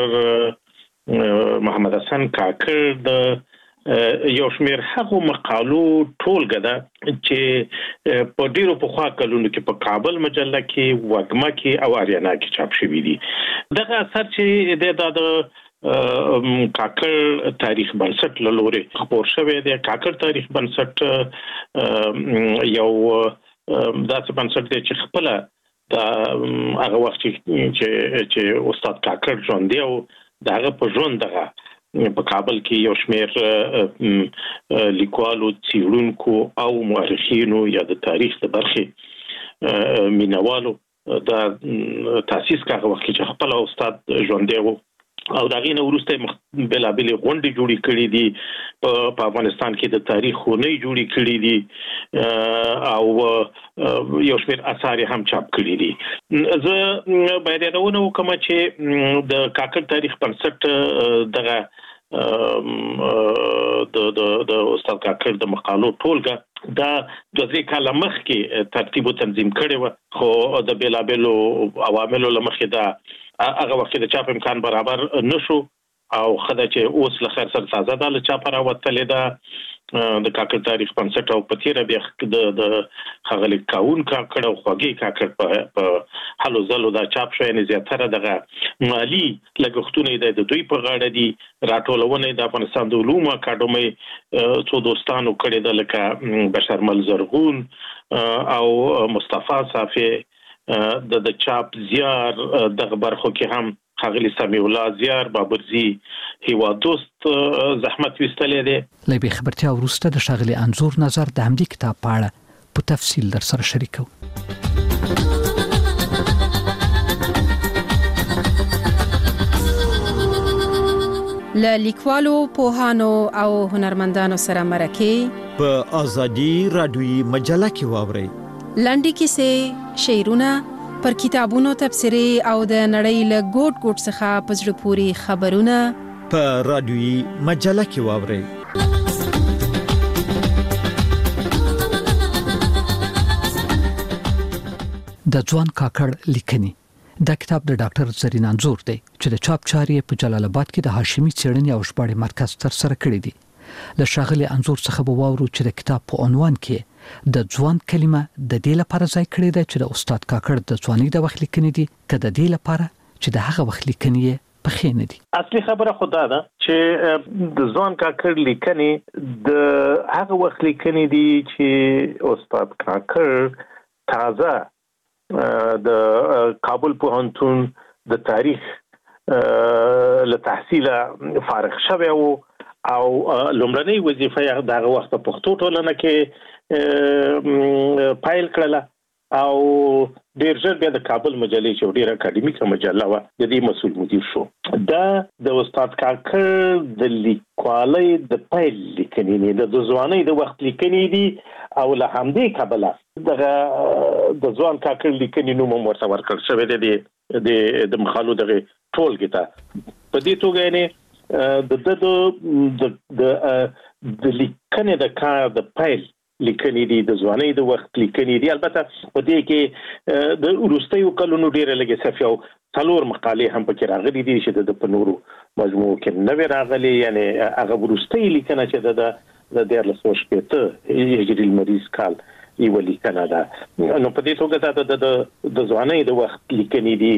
ډاکټر محمد حسن کاکړ د یو شمېر هغو مقالو ټولګه ده چې په ډیرو پخوا کلونو کې په کابل مجله کې، وږمه کې او اریانا کې چاپ شوي دي. دغه اثر چې د کاکړ تاریخ بنسټ له لوري خپور شوی دی. کاکړ تاریخ بنسټ یو داسې بنسټ دی چې خپل د هغه وخت چې استاد کاکړ ژوند دی او دغه په ژوند دغه په کابل کې یو شمېر لیکوالو، څېړونکو او مورخینو یا د تاریخ د برخې مینوالو د تاسیس کاغه وخت چې خپل استاد ژوند دی او دا غینه ورسته بلابل غونډې جوړې کړې دي په افغانستان کې د تاریخ خونې جوړې کړې دي او یو شمېر اثار هم چاپ کړي دي. زه باید یادونه وکړم چې د کاکړ تاریخ بنسټ دغه د استاد کاکړ د مقالو ټولګه دا د ځې کاله مخکې ترتیب او تنظیم کړي و، خو د بلابلو عواملو لمخې دا هغه وخت د چاپ امکان برابر نشو او خدای چې اوس له خیر سره تازه د چاپ راوتلې ده د کاکړ تاریخ بنسټ او پتیره بیا د خغلی کاون کاکړ او خوږی کاکړ په حلو زلو دا چاپ شوی نه زیاتره دغه مالی لګښتونه د دوی په غاړه دي. راټولونه د افغانستان د علومو اکاډمۍ څو دوستانو کړي د لکه بشرمل زرغون او مصطفی صافی د چاپ زیار دغه برخو کې هم خغلی سمیع الله زیار بابرزی هیوا دوست زحمت وستلې ده. لبي خبرتیا ورسته د شغلي انزور نظر د همدې کتاب په اړه په تفصیل در سره شریکو. ل لیکوالو، پوهانو او هنرمندانو سره مرکه په ازادي رادیوي مجله کې واوري. لنډی کیسې، شعرونه، پر کتابونو تبصرې او د نړۍ له ګوټ ګوټ څخه په زړه پورې خبرونه په رادیوي مجله کې واوري. د ځوان کاکړ لیکنې دا کتاب د ډاکټر زرین انزور دی چې د چاپ چارې په جلال آباد کې د هاشمي څېړنې او ژباړې مرکز تر سره کړی دی. له شاغلي انزور څخه به واورو چې د کتاب په عنوان کې د ځوان کلمه د دې لپاره ځای کړی دی چې د استاد کاکړ د ځوانۍ د وخت لیکنې دي که د دې لپاره چې د هغه وخت لیکنې په خې نه دي. اصلي خبره خدا ده چې د ځوان کاکړ لیکنې د هغه وخت لیکنې دي چې استاد کاکړ تازه د کابل پوهنتون د تاریخ له تحصیل فارغ شوی او لومړنۍ وظیفه یې دغه وخت په پښتو ټولنه کې پایل کړله او ډیر ژر بیا د کابل مجلې چې ډیره اکاډمیکه مجله وه د دې مسؤل مدیر شو. دا د استاد کاکړ د لیکوالۍ د پیل لیکنې د ځوانۍ د وخت لیکنې دي او له همدې کبله دغه د ځوان کاکړ لیکنې نوم هم ورته ورکړل شوی دی د مخالو دغه ټولګې ته. په دې توګه یعنې د لیکنې د کار د پیل لیکنې دي د ځوانۍ د وخت لیکنې دي. البته په دې کې د وروستیو کلونو ډېره لږې صفحې او 4 مقالې هم پکې راغلي دي چې د په نورو مجموعو کې نه وې راغلي. یعنې هغه وروستۍ لیکنه چې د 1360 هجري لمریز کال یوه لیکنه ده. نو په دې توګه د ځوانۍ د وخت لیکنې دي.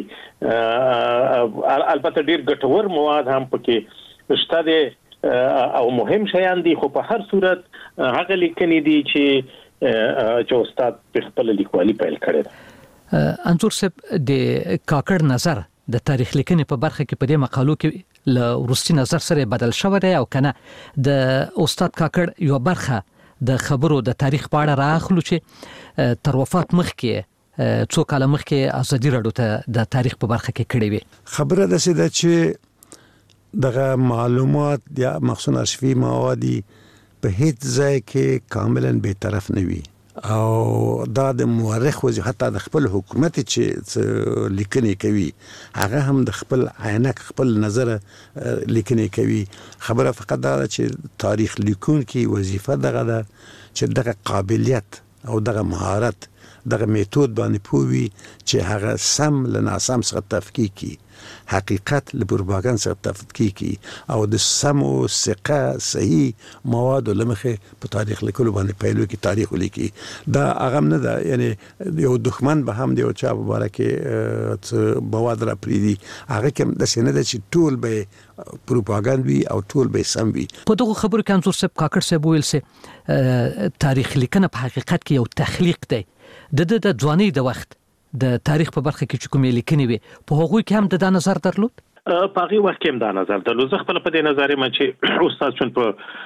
البته ډېر ګټور مواد هم پکې شته دي او مهم شیان دي، خو په هر صورت هغه لیکنې دي چې استاد په خپل لیکوالي پیل کړی ده. انځور صاحب د کاکړ نظر د تاریخ لیکنې په برخه کې په دې مقالو کې له وروستي نظر سره بدل شوی دی او کنه د استاد کاکړ یو برخه د خبرو د تاریخ په اړه راخلو چې تر وفات مخکې څو کاله مخکې ازادي راډیو ته د تاریخ په برخه کې کړې وي. خبره ده چې دغه معلومات یا مخصوص ارشیفي موادی په هیڅ ځای کې کاملا به طرف نه وي او دا د مورخ وځي حتی د خپل حکومت چې لیکنې کوي هغه هم د خپل عینک خپل نظر لیکنې کوي. خبره فقط دا چې تاریخ لیکونکي وظیفه دغه ده چې دغه قابلیت او دغه مهارت دغه میتود باندې پوي چې هغه سم له ناسم څخه تفکیک کی، حقیقت له پروپاګاندا څخه تفکیک کی او د سمو ثقه صحیح مواد لمخه په تاریخ لیکلو باندې پیلو کې تاریخ لیکي. دا هغه نه ده یعنی یو دښمن به هم دی او چا مبارکه مواد را پریدي هغه کوم د سینه د چې ټول به پروپاګاندا وي او ټول به سم وي. په دغه خبرو کې انځور صاحب کاکړ صاحب ویل سي تاریخ لیکنه په حقیقت کې یو تخلیق دی. د ځوانۍ د وخت د تاریخ په برخه کې چې کومې لیکنې وي په هغوی کې هم د نظر درلود. په هغه وخت کې هم دا نظر درلود. زه خپل په دې نظر یم چې استاد چون په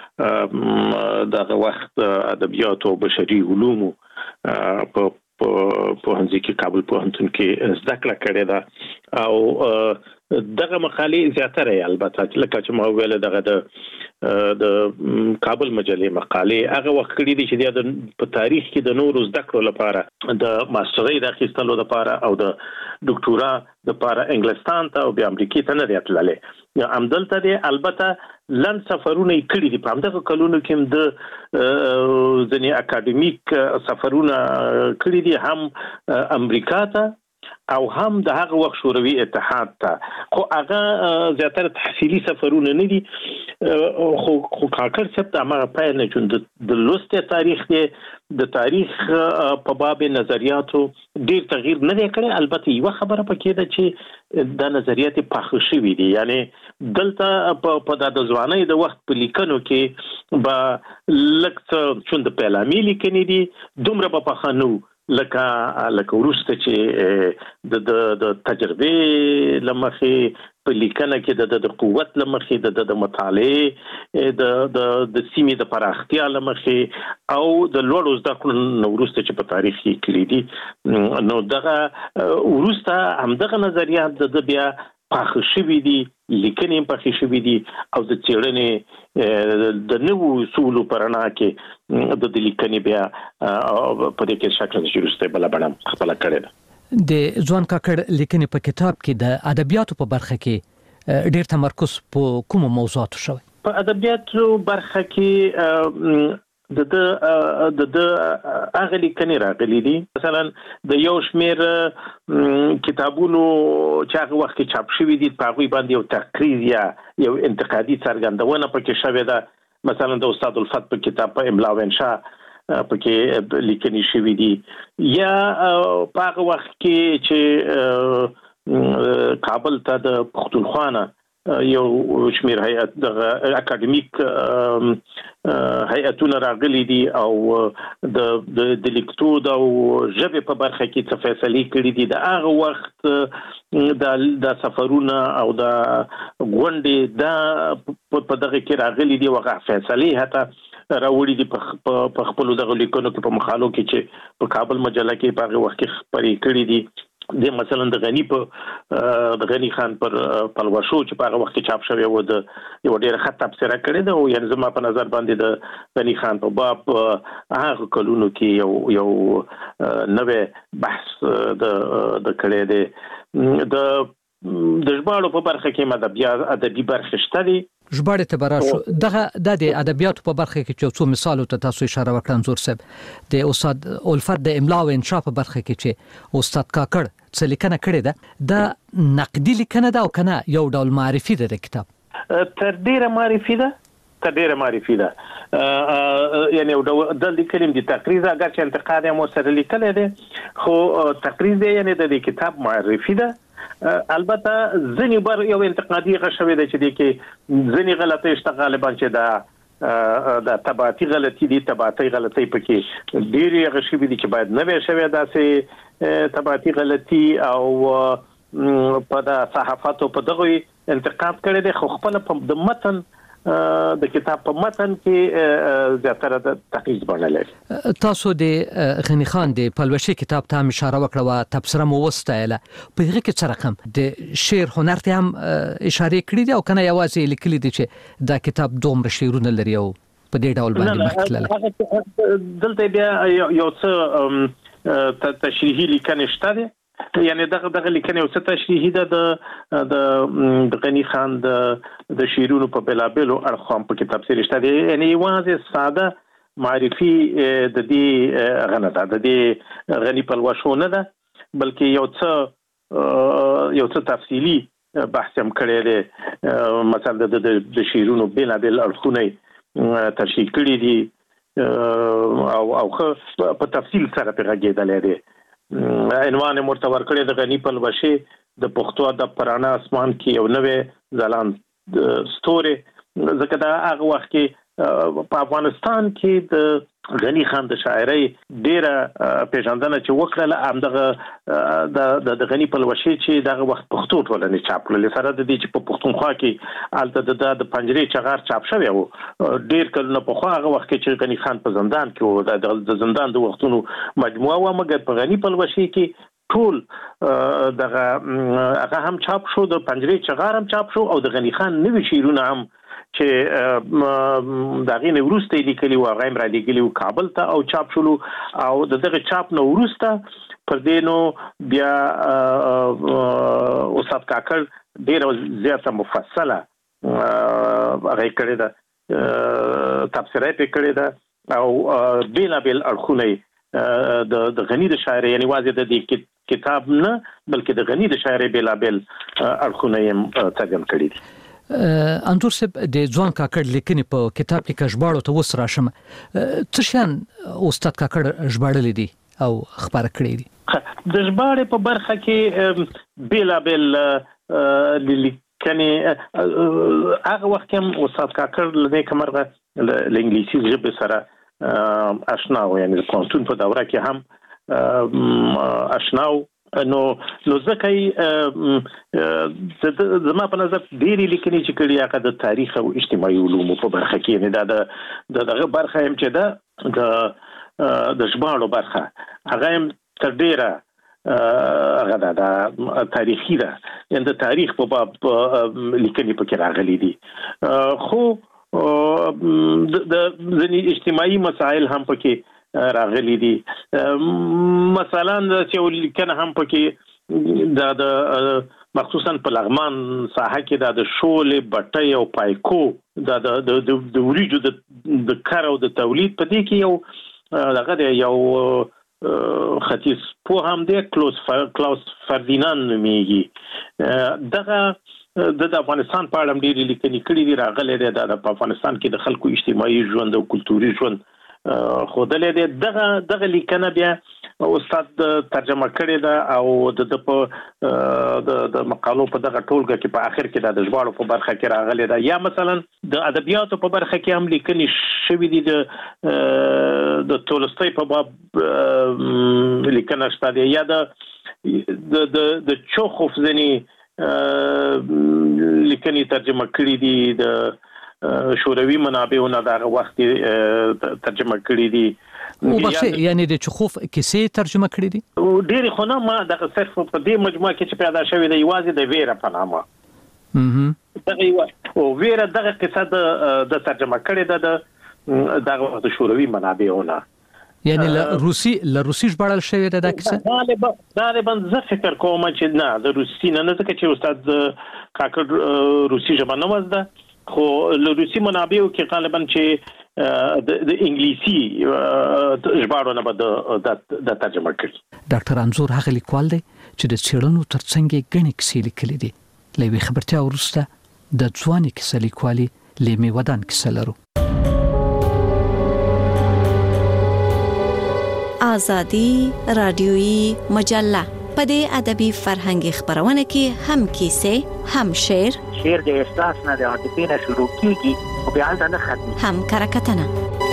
دغه وخت ادبیات او بشري علوم په پوهنځي کې کابل پوهنتون کې زده کړه کړې ده او دغه مقالې زیاتره البته لکه چې ما ویل دغه د کابل مجلې مقالې هغه وخت کړي دي چې د په تاریخ کې د نورو زده کړو لپاره د ماسترۍ د اخیستلو لپاره او د ډاکټورا لپاره انګلستان ته او بیا امریکا ته نه راتللې. همدلته دی البته لند سفرونه کړي دي په همدغه کلونو کې د ځینې اکاډمیک سفرونه کړي دي هم امریکا ته او هم د هغه وخت شوروي اتحاد ته، خو هغه زیاتره تحصیلي سفرونه نه دي. خو کاکړ صاحب د هغه پیل نه چې د لوست تاریخ دی د تاریخ په باب نظریاتو ډیر تغییر نه دی کړی. البته یو خبره پکې ده چې د نظریات پاخه شوي دي، یعنی دلته په د ځوانۍ د وخت په لیکنو کې به لږ څه چون د پیلامي لیکنې دي دومره به پاخه نه لکه وروسته چې د تجربې لمخې په لیکنه کې د قوت لمخې د مطالعې د سیمې د پراختیا لمخې او د لوړو زده کړو وروسته چې په تاریخ کې کړي دي نو دغه وروسته همدغه نظریات د بیا پاخه شوي دي، لیکنې پاخه شوي دي او د څېړنې د نوو اصولو په رڼا کې د لیکنې بیا په دې کې شکل چې وروسته بله بڼه خپله کړې ده. د ځوان کاکړ لیکنې په کتاب کې د ادبیاتو په برخه کې ډېر تمرکز په کومو موضوعاتو شوی؟ په ادبیاتو برخه کې د هغه لیکنې راغلي دي مثلا د یو شمېر کتابونو چې هغه وخت کې چاپ شوي دي په هغوی باندې یو تقریر یا یو انتقادي څرګندونه پکې شوې ده. مثلا د استاد الفت په کتاب په املا و انشا پکې لیکنې شوي دي یا په هغه وخت کې چې کابل ته د پښتونخوا نه یو شمیر هیئت د اکاډمیک هیئتونه راغلي دي او د لیکدود او ژبې په برخه کې څه فیصلې کړې دي. د هغه وخت د سفرونه او د غونډې په دغه کې راغلي دي، هغه فیصلې حتی راوړي دي په خپل دغه لیکونو کې په مقالو کې چې په کابل مجله کې په هغه وخت کې خبرې کړې دي. د مثلا د غنی خان پر پلوشو چې په هغه وخت کې چاپ شوی و، د یو ډېر ښه تبصره کړې ده، او یعنې زما په نظر باندې د غنی خان په باب هغه کلونو کې یو نوې بحث د کړی دی. د ژباړو په برخه کې ادبي برخه شته دي. ژباړې ته براشو دغه د ادبیاتو په برخه کې چې څو مثالو ته تاسو اشاره وکړه انځور صاحب، د استاد الفت د املا او انشاء په برخه کې چې استاد کاکړ څه لیکنه کړې ده، د نقدي لیکنه ده او کنه یو ډول معرفي ده د کتاب؟ تر ډیره معرفي ده یعنی د لیکلم دي تقریر اگر چې انتقاد مو سره لیکل دي، خو تقریر دی یعنی د کتاب معرفي ده. البته ځنی بر یو انتقادي غشوي ده چې د کې ځنی غلطي شته، غالبا چې د تبعاتي غلطي دي، تبعاتي غلطي پکې ډېری غشوي دي چې باید نه وي شوی داسې تبعاتي غلطي، او په د صحافتو په دغه انتقاد کړی دی، خو خپل په د متن د کتاب په متن کې زیاتره د تحقیق بڼه لري. تاسو د غنی خان د پلوشي کتاب ته اشاره وکړه او تبصره مو وستایله، په هغه کې څه رقم د شعر هنر ته هم اشاره کړې دي او کنه یوازې لیکلي دي چې دا کتاب دومره شعرونه لري او په دې ډول باندې مخکله دلته بیا یو څه تشریحي لیکنه شته دي، یعنی دغه لیکنه یو څه تشریحي ده د غنی خان د شعرونو په بلابلو اړخام په کتاب سره شته دي، یعنی یوازې ساده معرفي د دې غنه ده، د دې غنی پلوشو نه ده، بلکې یو څه تفصیلی بحث هم کړی دی. مثلا د شعرونو بلابل اړخونه تشریح کړي دي او په تفصیل سره په غږیدل دي. عنوان مرتور کړی د غنی پلوشي د پښتو ادب پرانا اسمان کې یو نوې ځلان ستوري، ځکه دا هغه وخت کې په افغانستان کې د غنی خان د شاعرۍ ډیره پیژندنه چې وکړله، همدغه د غنی پلوشي چې دغه وخت پښتو ټولنې چاپ کړل، سره د دې چې په پښتونخوا کې الته د پنجرې چغار چاپ شوی و ډیر کلونه پخوا، هغه وخت کې چې غنی خان په زندان کې و، د زندان د وختونو مجموعه و، مګر په غنی پلوشي کې ټول دغه هغه هم چاپ شو، د پنجرې چغار هم چاپ شو، او د غنی خان نوي شعرونه هم چې دغه نه وروسته لیکلي و، هغه هم را لیکلي و کابل ته او چاپ شولو، او دغه چاپ نه وروسته پر دینو بیا استاد کاکړ ډیر زیاته مفصله هغه کړی ده، تفسیرای په کړی ده، او بلابل اړخونه د غنی د شاعرۍ، یعنی واځي د دې کتاب نه بلکې د غنی د شاعرۍ بلابل اړخونه یې څرګند کړي دي. انځور صاحب د ځوان کاکړ لیکنې په کتاب کې کژباړو ته وس راشم، څه شان استاد کاکړ ژباړلې دي او خبره کړې دي؟ د ژباړې په برخه کې بلابل لیکنې هغه وخت هم استاد کاکړ له کمرغه له انګلیسي ژبې سره آشنا و، یعنی د پوهنتون په دوره کې هم آشنا و، نو ځکه زما په نظر ډېرې لیکنې چې کړي هغه د تاریخ او اجتماعي علومو په برخه کې، یعنی دا دغه برخه هم چې ده د ژباړو برخه هغه هم تر ډېره هغه د تاریخي ده، یعنی د تاریخ په باب لیکنې پکې راغلي دي، خو د ځینې اجتماعي مسایل هم پکې راغلي دي. مثلا چې لیکنه هم پکې د مخصوصا په لغمان ساحه کې د شولې بټۍ او پایکو د وریجو د کار او د تولید په دې کې یو ختیځ په هم دی کلاوس فردیناند نومیږي، دغه د افغانستان په اړه ډېرې لیکنې کړي دي، راغلي دی د افغانستان کې د خلکو اجتماعي ژوند او کلتوري ژوند ښودلی دی. دغه لیکنه بیا استاد ترجمه کړې ده او د مقالو په دغه ټولګه کې په اخر کې د ژباړو په برخه کې راغلي ده یا مثلا د ادبیاتو په برخه کې هم لیکنې شوې دي د تولستوی په باب لیکنه شته دي یا د چوخوف ځنی لیکنې ترجمه کړې دي د شوروي منابعونو دغه وخت ترجمه کړې دي او بخښه یعنی د چوخوف کیسې ترجمه کړې دي ډېر خو نه ما دغه صرف په دې مجموعه کې چې پیدا شوې ده یوازې د ویره په نامه دغه او ویره دغه قصه د ترجمه کړې ده دغه وخت شوروي منابعونو یعنی له روسي ژباړل شوې ده دا کیسه غالبا زه فکر کوم چې نه د روسي نه ځکه چې استاد کاکړ روسي ژبه نه وزده خو له روسي منابعو کې غالبا چې د انګلیسي ژباړو نه بده د ترجمه کړي ډاکټر انزور هغه لیکوال دی چې د څېړنو ترڅنګ غني کیسې لیکلې دي لوي خبرتیا ورسته د ځواني کیسې لیکوالي لیمه ودان کیسه لرو آزادی رادیویی مجله پدې ادبي فرهنګي خبرونه کې هم کیسې هم شعر د احساس نه د عاطفې نه شروع کیږي او بیا نه ختمي هم کرکټنه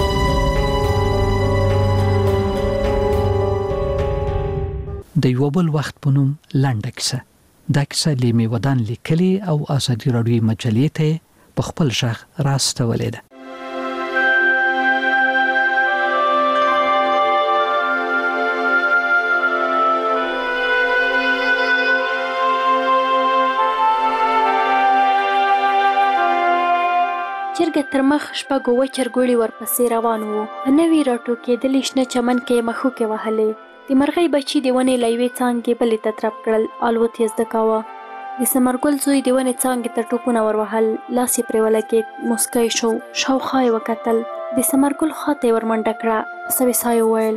د یو بل وخت په نوم لنډه کیسه دا کیسه لیمه ودان لیکلي او آزادي رادیویی مجلې ته په خپل ژغ راستولې ده چرګ تر مخ شپږ اوه چرګوړي ورپسې روان وو په نوي راټوکېدلي شنه چمن کې مښوکې وهلې د مرغۍ بچي د ونې له یوې څانګې بلې ته ترپ کړل الوت یې زده کاوه د ثمرګل زوی د ونې څانګې ته ټوپونه ور وهل لاس یې پرې ولګېد موسکی شو شاوخوا یې وکتل د ثمرګل خواته یې ورمنډه کړه په سوې ساه یې وویل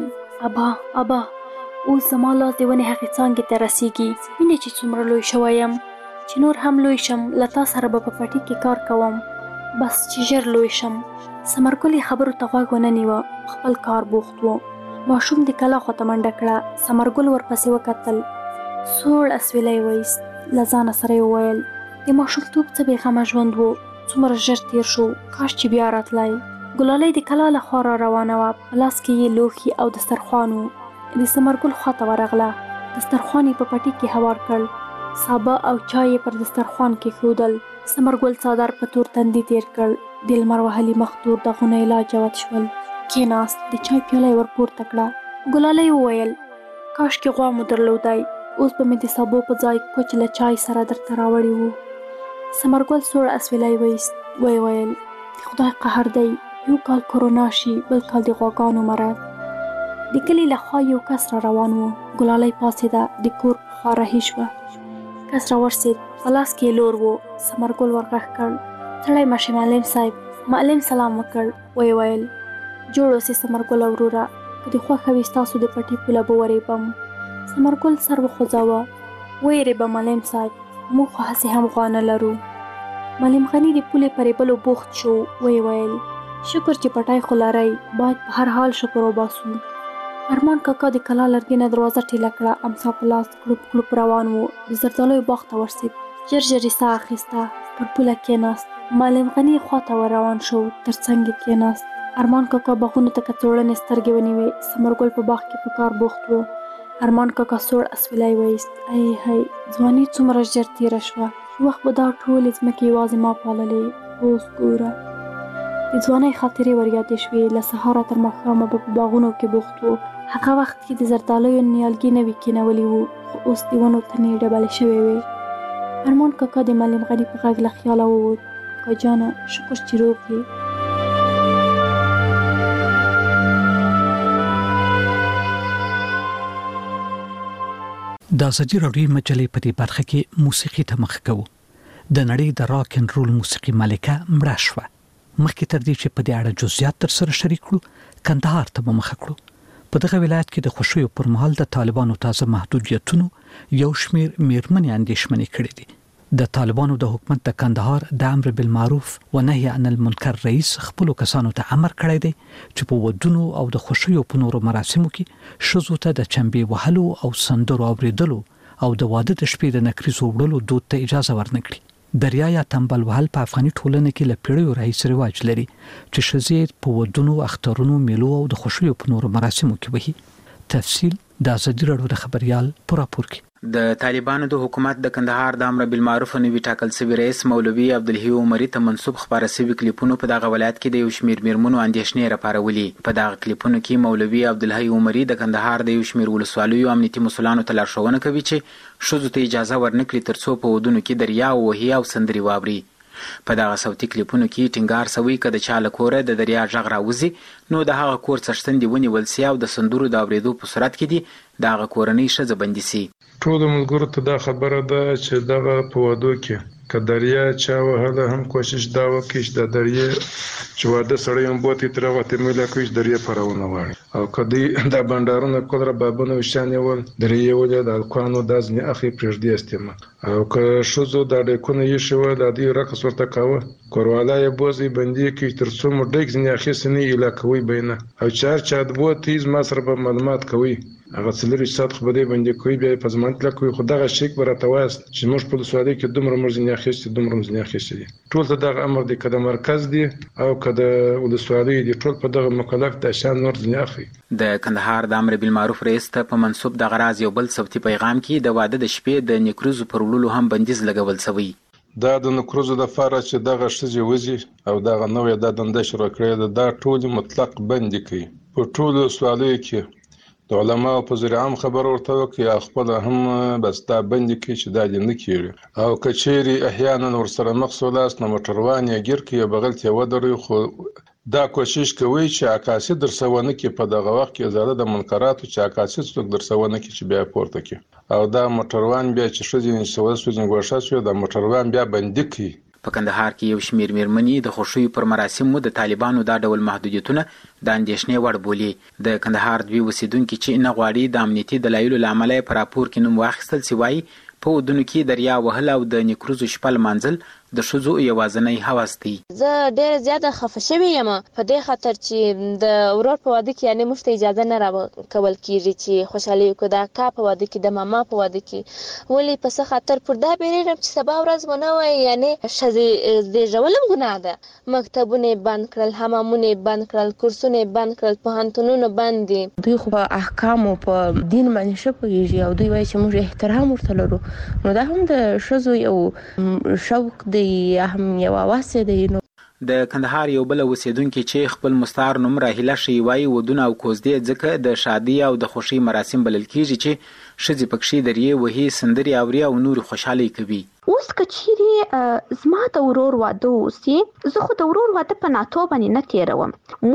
ابا اوس زما لاس د ونې هغې څانګې ته رسیږي وینې چې څومره لوی شوی یم چې نور هم لوی شم له تا سره به په پټي کې کار کوم بس چې ژر لوی شم ثمرګل یې خبرو ته غوږ ونه نیوه خپل کار بوخت و ماشوم د کلا خواته منډه کړه ثمرګل ورپسې وکتل سوړ اسویلی وایست له ځانه سره یې وویل د ماشومتوب څه بېغمه ژوند و څومره ژر تېر شو کاش چې بیا راتلی ګلالۍ د کلا له خوا را روانه وه په لاس کې یې لوښي او دسترخوان و د ثمرګل خواته ورغله دسترخوان یې په پټي کې هوار کړ سابه او چای یې پر دسترخوان کېښودل ثمرګل څادر په تور تندي تېر کړ د لمر وهلي مخ تور داغونه یې لا جوت شول کېناست د چای پیاله یې ورپورته کړه ګلالۍ وویل کاشکې غوا مو درلودی اوس به مې د سابو په ځای کوچ له چای سره درته راوړي وو ثمرګل سوړ اسویلی وایست ویې ویل د خدای قهر دی یو کال کرونا شي بل کال د غواګانو مرض د کلي له خوا یو کس را روان و ګلالۍ پاڅېده د کور په خوا رهي شوه کس را ورسېد په لاس کې یې لور و ثمرګل ورغږ کړ ستړی مه شې معلم صاحب معلم سلام وکړ ویې ویل جوړ اوسې ثمرګله وروره که دې خوښه وي ستاسو د پټي پوله به ورېبم ثمرګل سر وخوځاوه ویرېبه معلم صاحب موږ خو هسې هم غوا نه لرو معلم غني د پولې په ریبلو بوخت شو ویې ویل شکر چې پټی خو لرئ باید په هر حال شکر وباسو ارمان کاکا د کلا لرګي نه دروازه ټیله کړه امسا په لاس کړوپ کړوپ روان و د زردالیو باغ ته ورسېد ژر ژر یې ساه اخیسته پر پوله کېناست معلم غني خواته ور روان شو تر څنګ یې کېناست ارمان کاکا باغونو ته کڅوړنې سترګې ونیوې ثمرګل په باغ کې په کار بوخت و ارمان کاکا سوړ اسویلی وایست هی ځواني څومره ژر تېره شوه وخت به دا ټولې ځمکې یوازې ما پاللې اوس ګوره د ځوانۍ خاطرې ور یادې شوې له سهاره تر ماښامه به په باغونو کې بوخت و هغه وخت کې د زردالیو نیالګي نوي کېنولي وو خو اوس د ونو تنې ډبلې شوې وې ارمان کاکا د معلم غني په غږ له خیاله ووت کاکا جانه شکر چې روغ یې د ازادي راډیو مجلې په دې برخه کې موسیقي ته مخ کوو د نړۍ د راک ان رول موسیقي مالکه مړه شوه مخکې تر دې چې په دې اړه جزئیات تر سره شریک کړو کندهار ته مخ کړو په دغه ولایت کې د خوشیو پر مهال د طالبانو تازه محدودیتونو یو شمیر میرمنې اندېښمنې کړې دي د طالبانو د حکومت د کندهار د امر بالمعروف و نهي عن المنکر رئیس خپل کسانو ته امر کړی دی چې په ودونو او د خوشیو په نورو مراسمو کې شذو ته د چمبې وهلو او سندرو اوریدلو او د واده د شپې د نکریزو وړلو دود ته اجازه ورنکړي. دریا یا تنبل وهل په افغاني ټولنه کې له پیړیو راهیسې رواج لري چې ښځې په ودونو، اخترونو، میلو او د خوشیو په نورو مراسمو کې وهي. تفصیل د ازادي راډیو د خبريال پر راپور کې. د طالبانو د حکومت د کندهار د امر بالمعروف نوی ټاکل شوی رئیس مولوي عبدالحی عمری ته منسوب خبره شوی کلیپونو په دغه ولایت کې د یو شمیر میرمنو اندېښنې راپارولې. په دغه کلیپونو کې مولوي عبدالحی عمری د کندهار د یو شمیر ولسوالیو امنیتي مسولانو ته لارښوونه کوي چې ښځو ته اجازه ورنکړي ترڅو په ودونو کې دریا وهي او سندري واوري. په دغه صوتي کلیپونو کې ټینګار شوی که د چا له کوره د دریا غږ راوځي نو د هغه کور څښتن دی ونیول سي او د سندرو د اورېدو په صورت کې دی د هغه کورنۍ ښځه بندي سي. ټول ملګرو ته دا خبره ده چې دغه په وادو کې که دریا چا وهله هم کوشش دا وکړي چې د دریا چې واده سړی هم بوتې ترې غوتې میله کوي چې دریا پرونه غواړي او که دوی دا بنډارونه کول را بابونه وشیان یول دریا یولې د الکوانو دا ځینې اخلي پرېږدي استعمال او که ښځو دا ډیکونه ایښي وه د دوی رقص ورته کاوه کوروالا یې بوځي بندي کوي تر څو مو ډیک ځینې اخیستې نه ایله کوئ به یې نه او چې هر چا بوتې زما سره به معلومات کوي هغه 40 ساعت خو به دی باندې کوي بیا په ضمانت لا کوي خو دغه شیک به راته وایست چې موږ په ولسوالۍ کې دومره موږ ځینې اخیستي دومره ځینې اخیستي دي ټول ته دغه امر دی که د مرکز دی او که د ولسوالۍ دی ټول په دغه مکلف د شان نور ځینې اخلي. د کندهار د امر بالمعروف رئیس ته په منسوب دغه راز یو بل صوتي پیغام کې د واده د شپې د نیکروزو پر وړلو هم بندیز لګول شوی. دا د نکروزو لپاره چې دغه ښځې وځي او دغه نوې دا دنده شروع کړې ده دا ټول مطلق بندي کوي. په ټولو ولسوالیو کې د علماو په ذریعه هم خبر ورته وکړي خپل هم بس دا بندي کوي چې دا دې نه کېږي او که چیرې احیانا ورسره مخ سولاست نو موټروان یې ګیر کړي بغل ته یې ودروي خو دا کوشش کوي چې عکاسي درسونه کې په دغه وخت کې ازاده د منکراتو چې عکاسي څوک درسونه کې چې بیا پورته کې او دا موټروان بیا چې ښځې نسوه سوځي ګوښه شو دا موټروان بیا بندي کوي. په کندهار کې یو شمیر میرمنې د خوشیو پر مراسمو د طالبانو دا ډول محدودیتونه د اندېښنې وړ بولي. د کندهار دوی اوسیدونکي چې نه غواړي د امنیتي دلایلو له امله په راپور کې نوم واخیستل سي وایي په ودونو کې دریا وهل او د نیکروزو شپه لمانځل د ښځو یوازینی هوس دی. زه ډېره زیاته خفه شوې یم په دې خاطر چې د ورور په واده کې یعنې موږ ته اجازه نه راکول کېږي چې خوشحالي وکړو د اکا په واده کې د ماما په واده کې ولې په څه خاطر پر دا بیریږم چې سبا ورځ به نه وای یعنې ښځې زیږول هم ګناه ده. مکتبونه یې بند کړل، حمامونه یې بند کړل، کورسونه یې بند کړل، پوهنتونونه بند دي. دوی خو په احکامو په دین باندې ښه پوهېږي او دوی وایي چې موږ احترام ورته لرو نو دا هم د ښځو یو شوق دی یا هم یو واسه دی. د کندهار یو بل اوسیدونکي چې خپل مستعار نوم راهیله شي وایي ودونه او کوزدې ځکه د شادي او د خوشي مراسم بلل کېږي چې ښځې پکښې درې وهي سندري اوري او نور خوشحالي کوي. اوس که چیرې زما د ورور واده اوسي زه خو د ورور واده په ناتو باندې نه تېروم.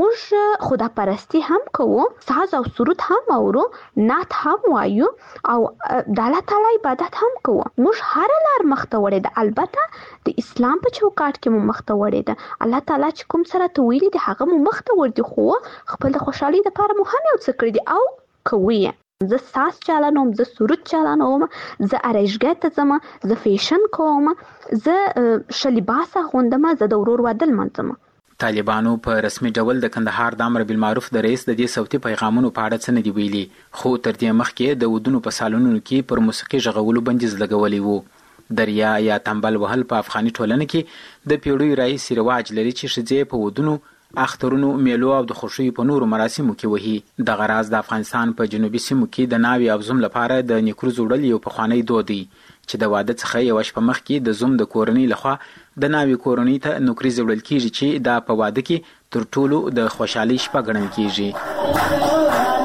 موږ خداپرستي هم کوو، ساز او سرود هم اورو، نعت هم وایو او د الله تعالی عبادت هم کوو. موږ هر لار مخته وړې ده، البته د اسلام په چوکاټ کې مو مخته وړې ده. الله تعالی چې کوم سره ته ویلي دي هغه مو مخته وړي خو خپل د خوشحالۍ لپاره مو هم یو څه کړي دي او کوي. زه ساز چالانوم، زه سرود چالانوم، زه ارایشګاه ته ځم، زه فیشن کوم، زه ښه لباس اغوندم، زه د ورور واده لمانځم. طالبانو په رسمي ډول د کندهار د امر بالمعروف د رئیس د دې صوتي پیغامونو په اړه څه نه دي ویلي خو تر دې مخکې د ودونو په سالونونو کې پر موسیقي غږولو بندیز لګولی وو. دریا یا تنبل وهل په افغاني ټولنه کې د پیړیو راهیسې رواج لري چې ښځې په ودونو، اخترونو، میلو او د خوښیو په نورو مراسمو کې وهي. دغه راز د افغانستان په جنوبي سیمو کې د ناوې او زوم لپاره د نیکروزو وړل یو پخوانی دود دی چې د واده څخه یوه شپه مخکې د زوم د کورنۍ لخوا د ناوې کورنۍ ته نوکریزې وړل کېږي چې دا په واده کې تر ټولو د خوشحالۍ شپه ګڼل کېږي.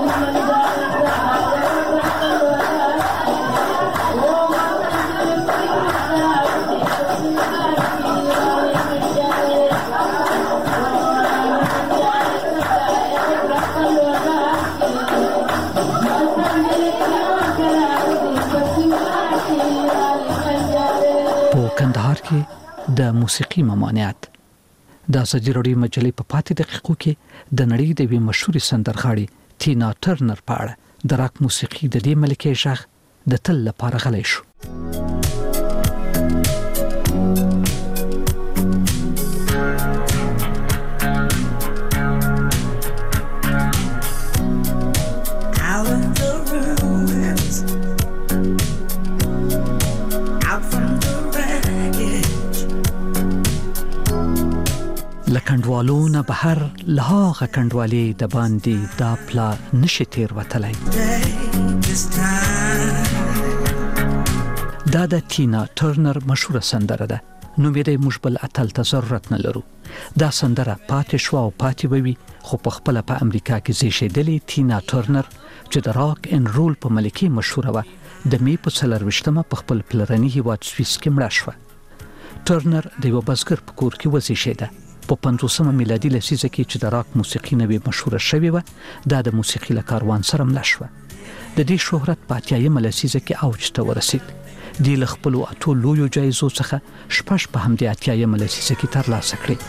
د موسیقي ممانعت د ازادي راډیو مجلې په پاتې دقیقو کې د نړۍ د یوې مشهورې سندرغاړې تینا ټرنر په اړه د راک موسیقي د دې ملکې غږ د تل لپاره غلی شو. لکندوالو نه بهر لهاغه کندوالي د باندې دا پلا نشي تیر وتلای. دا د تینا ټرنر مشهوره سندره ده. نو مې د مشبل اتل ته ضرورت نه لرو. دا سندره پاتې شو او پاتې وي، خو په خپل په امریکا کې زیږیدلې تینا ټرنر چې د راک ان رول په ملکي مشهوره و، د می په 24مه په خپل پلرني هیواد سویس کې مړه شوه. ټرنر د یو بزګر په کور کې وزیږیده. په 50مه میلادي لسیزه کې چې د راک موسیقي نوې مشهوره شوې و، دا د موسیقي له کاروان سره مړه شوه. د دې شهرت په 80مه لسیزه کې اوج ته ورسید. دی له خپلو اتو لویو جایزو څخه 6 په همدې 80مه لسیزه کې ترلاسه کړې.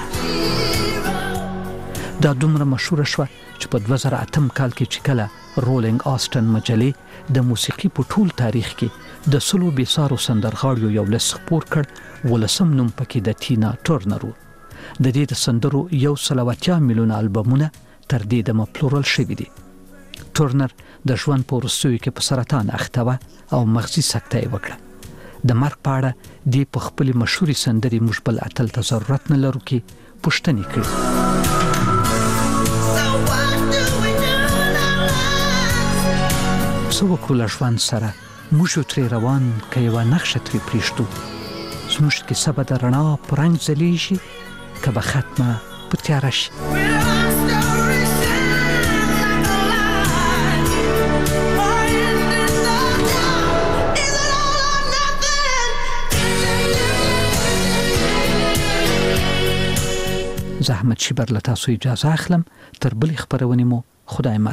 دا دومره مشهوره شوه چې په 2008 کال کې چې کله رولینګ آسټن مجلې د موسیقي په ټول تاریخ کې د 100 بېسارو سندرغاړیو یو لست خپور کړ، 18 نوم پکې د تینا ټرنر و. د دې د سندرو 180 میلیونه البومونه تر دې دمه پلورل شوي دي. ټرنر د ژوند په وروستیو کې په سرطان اخته و او مغزي سکته یې وکړه. د مرګ په اړه دې په خپلې مشهورې سندرې موږ بل اتل ته ضرورت نه لرو کې پوښتنې کړې. څه وکړو له ژوند سره، موږ یو ترې روان که یوه نقشه ترې پرېږدو. زموږ کیسه به د رڼا په رنګ ځلیږي که به ختمه په تیاره شي. زه احمد شیبر له تاسو اجازه اخلم. تر بلې خپرونې مو خدای مل.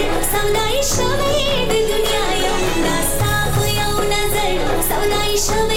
سودای شوی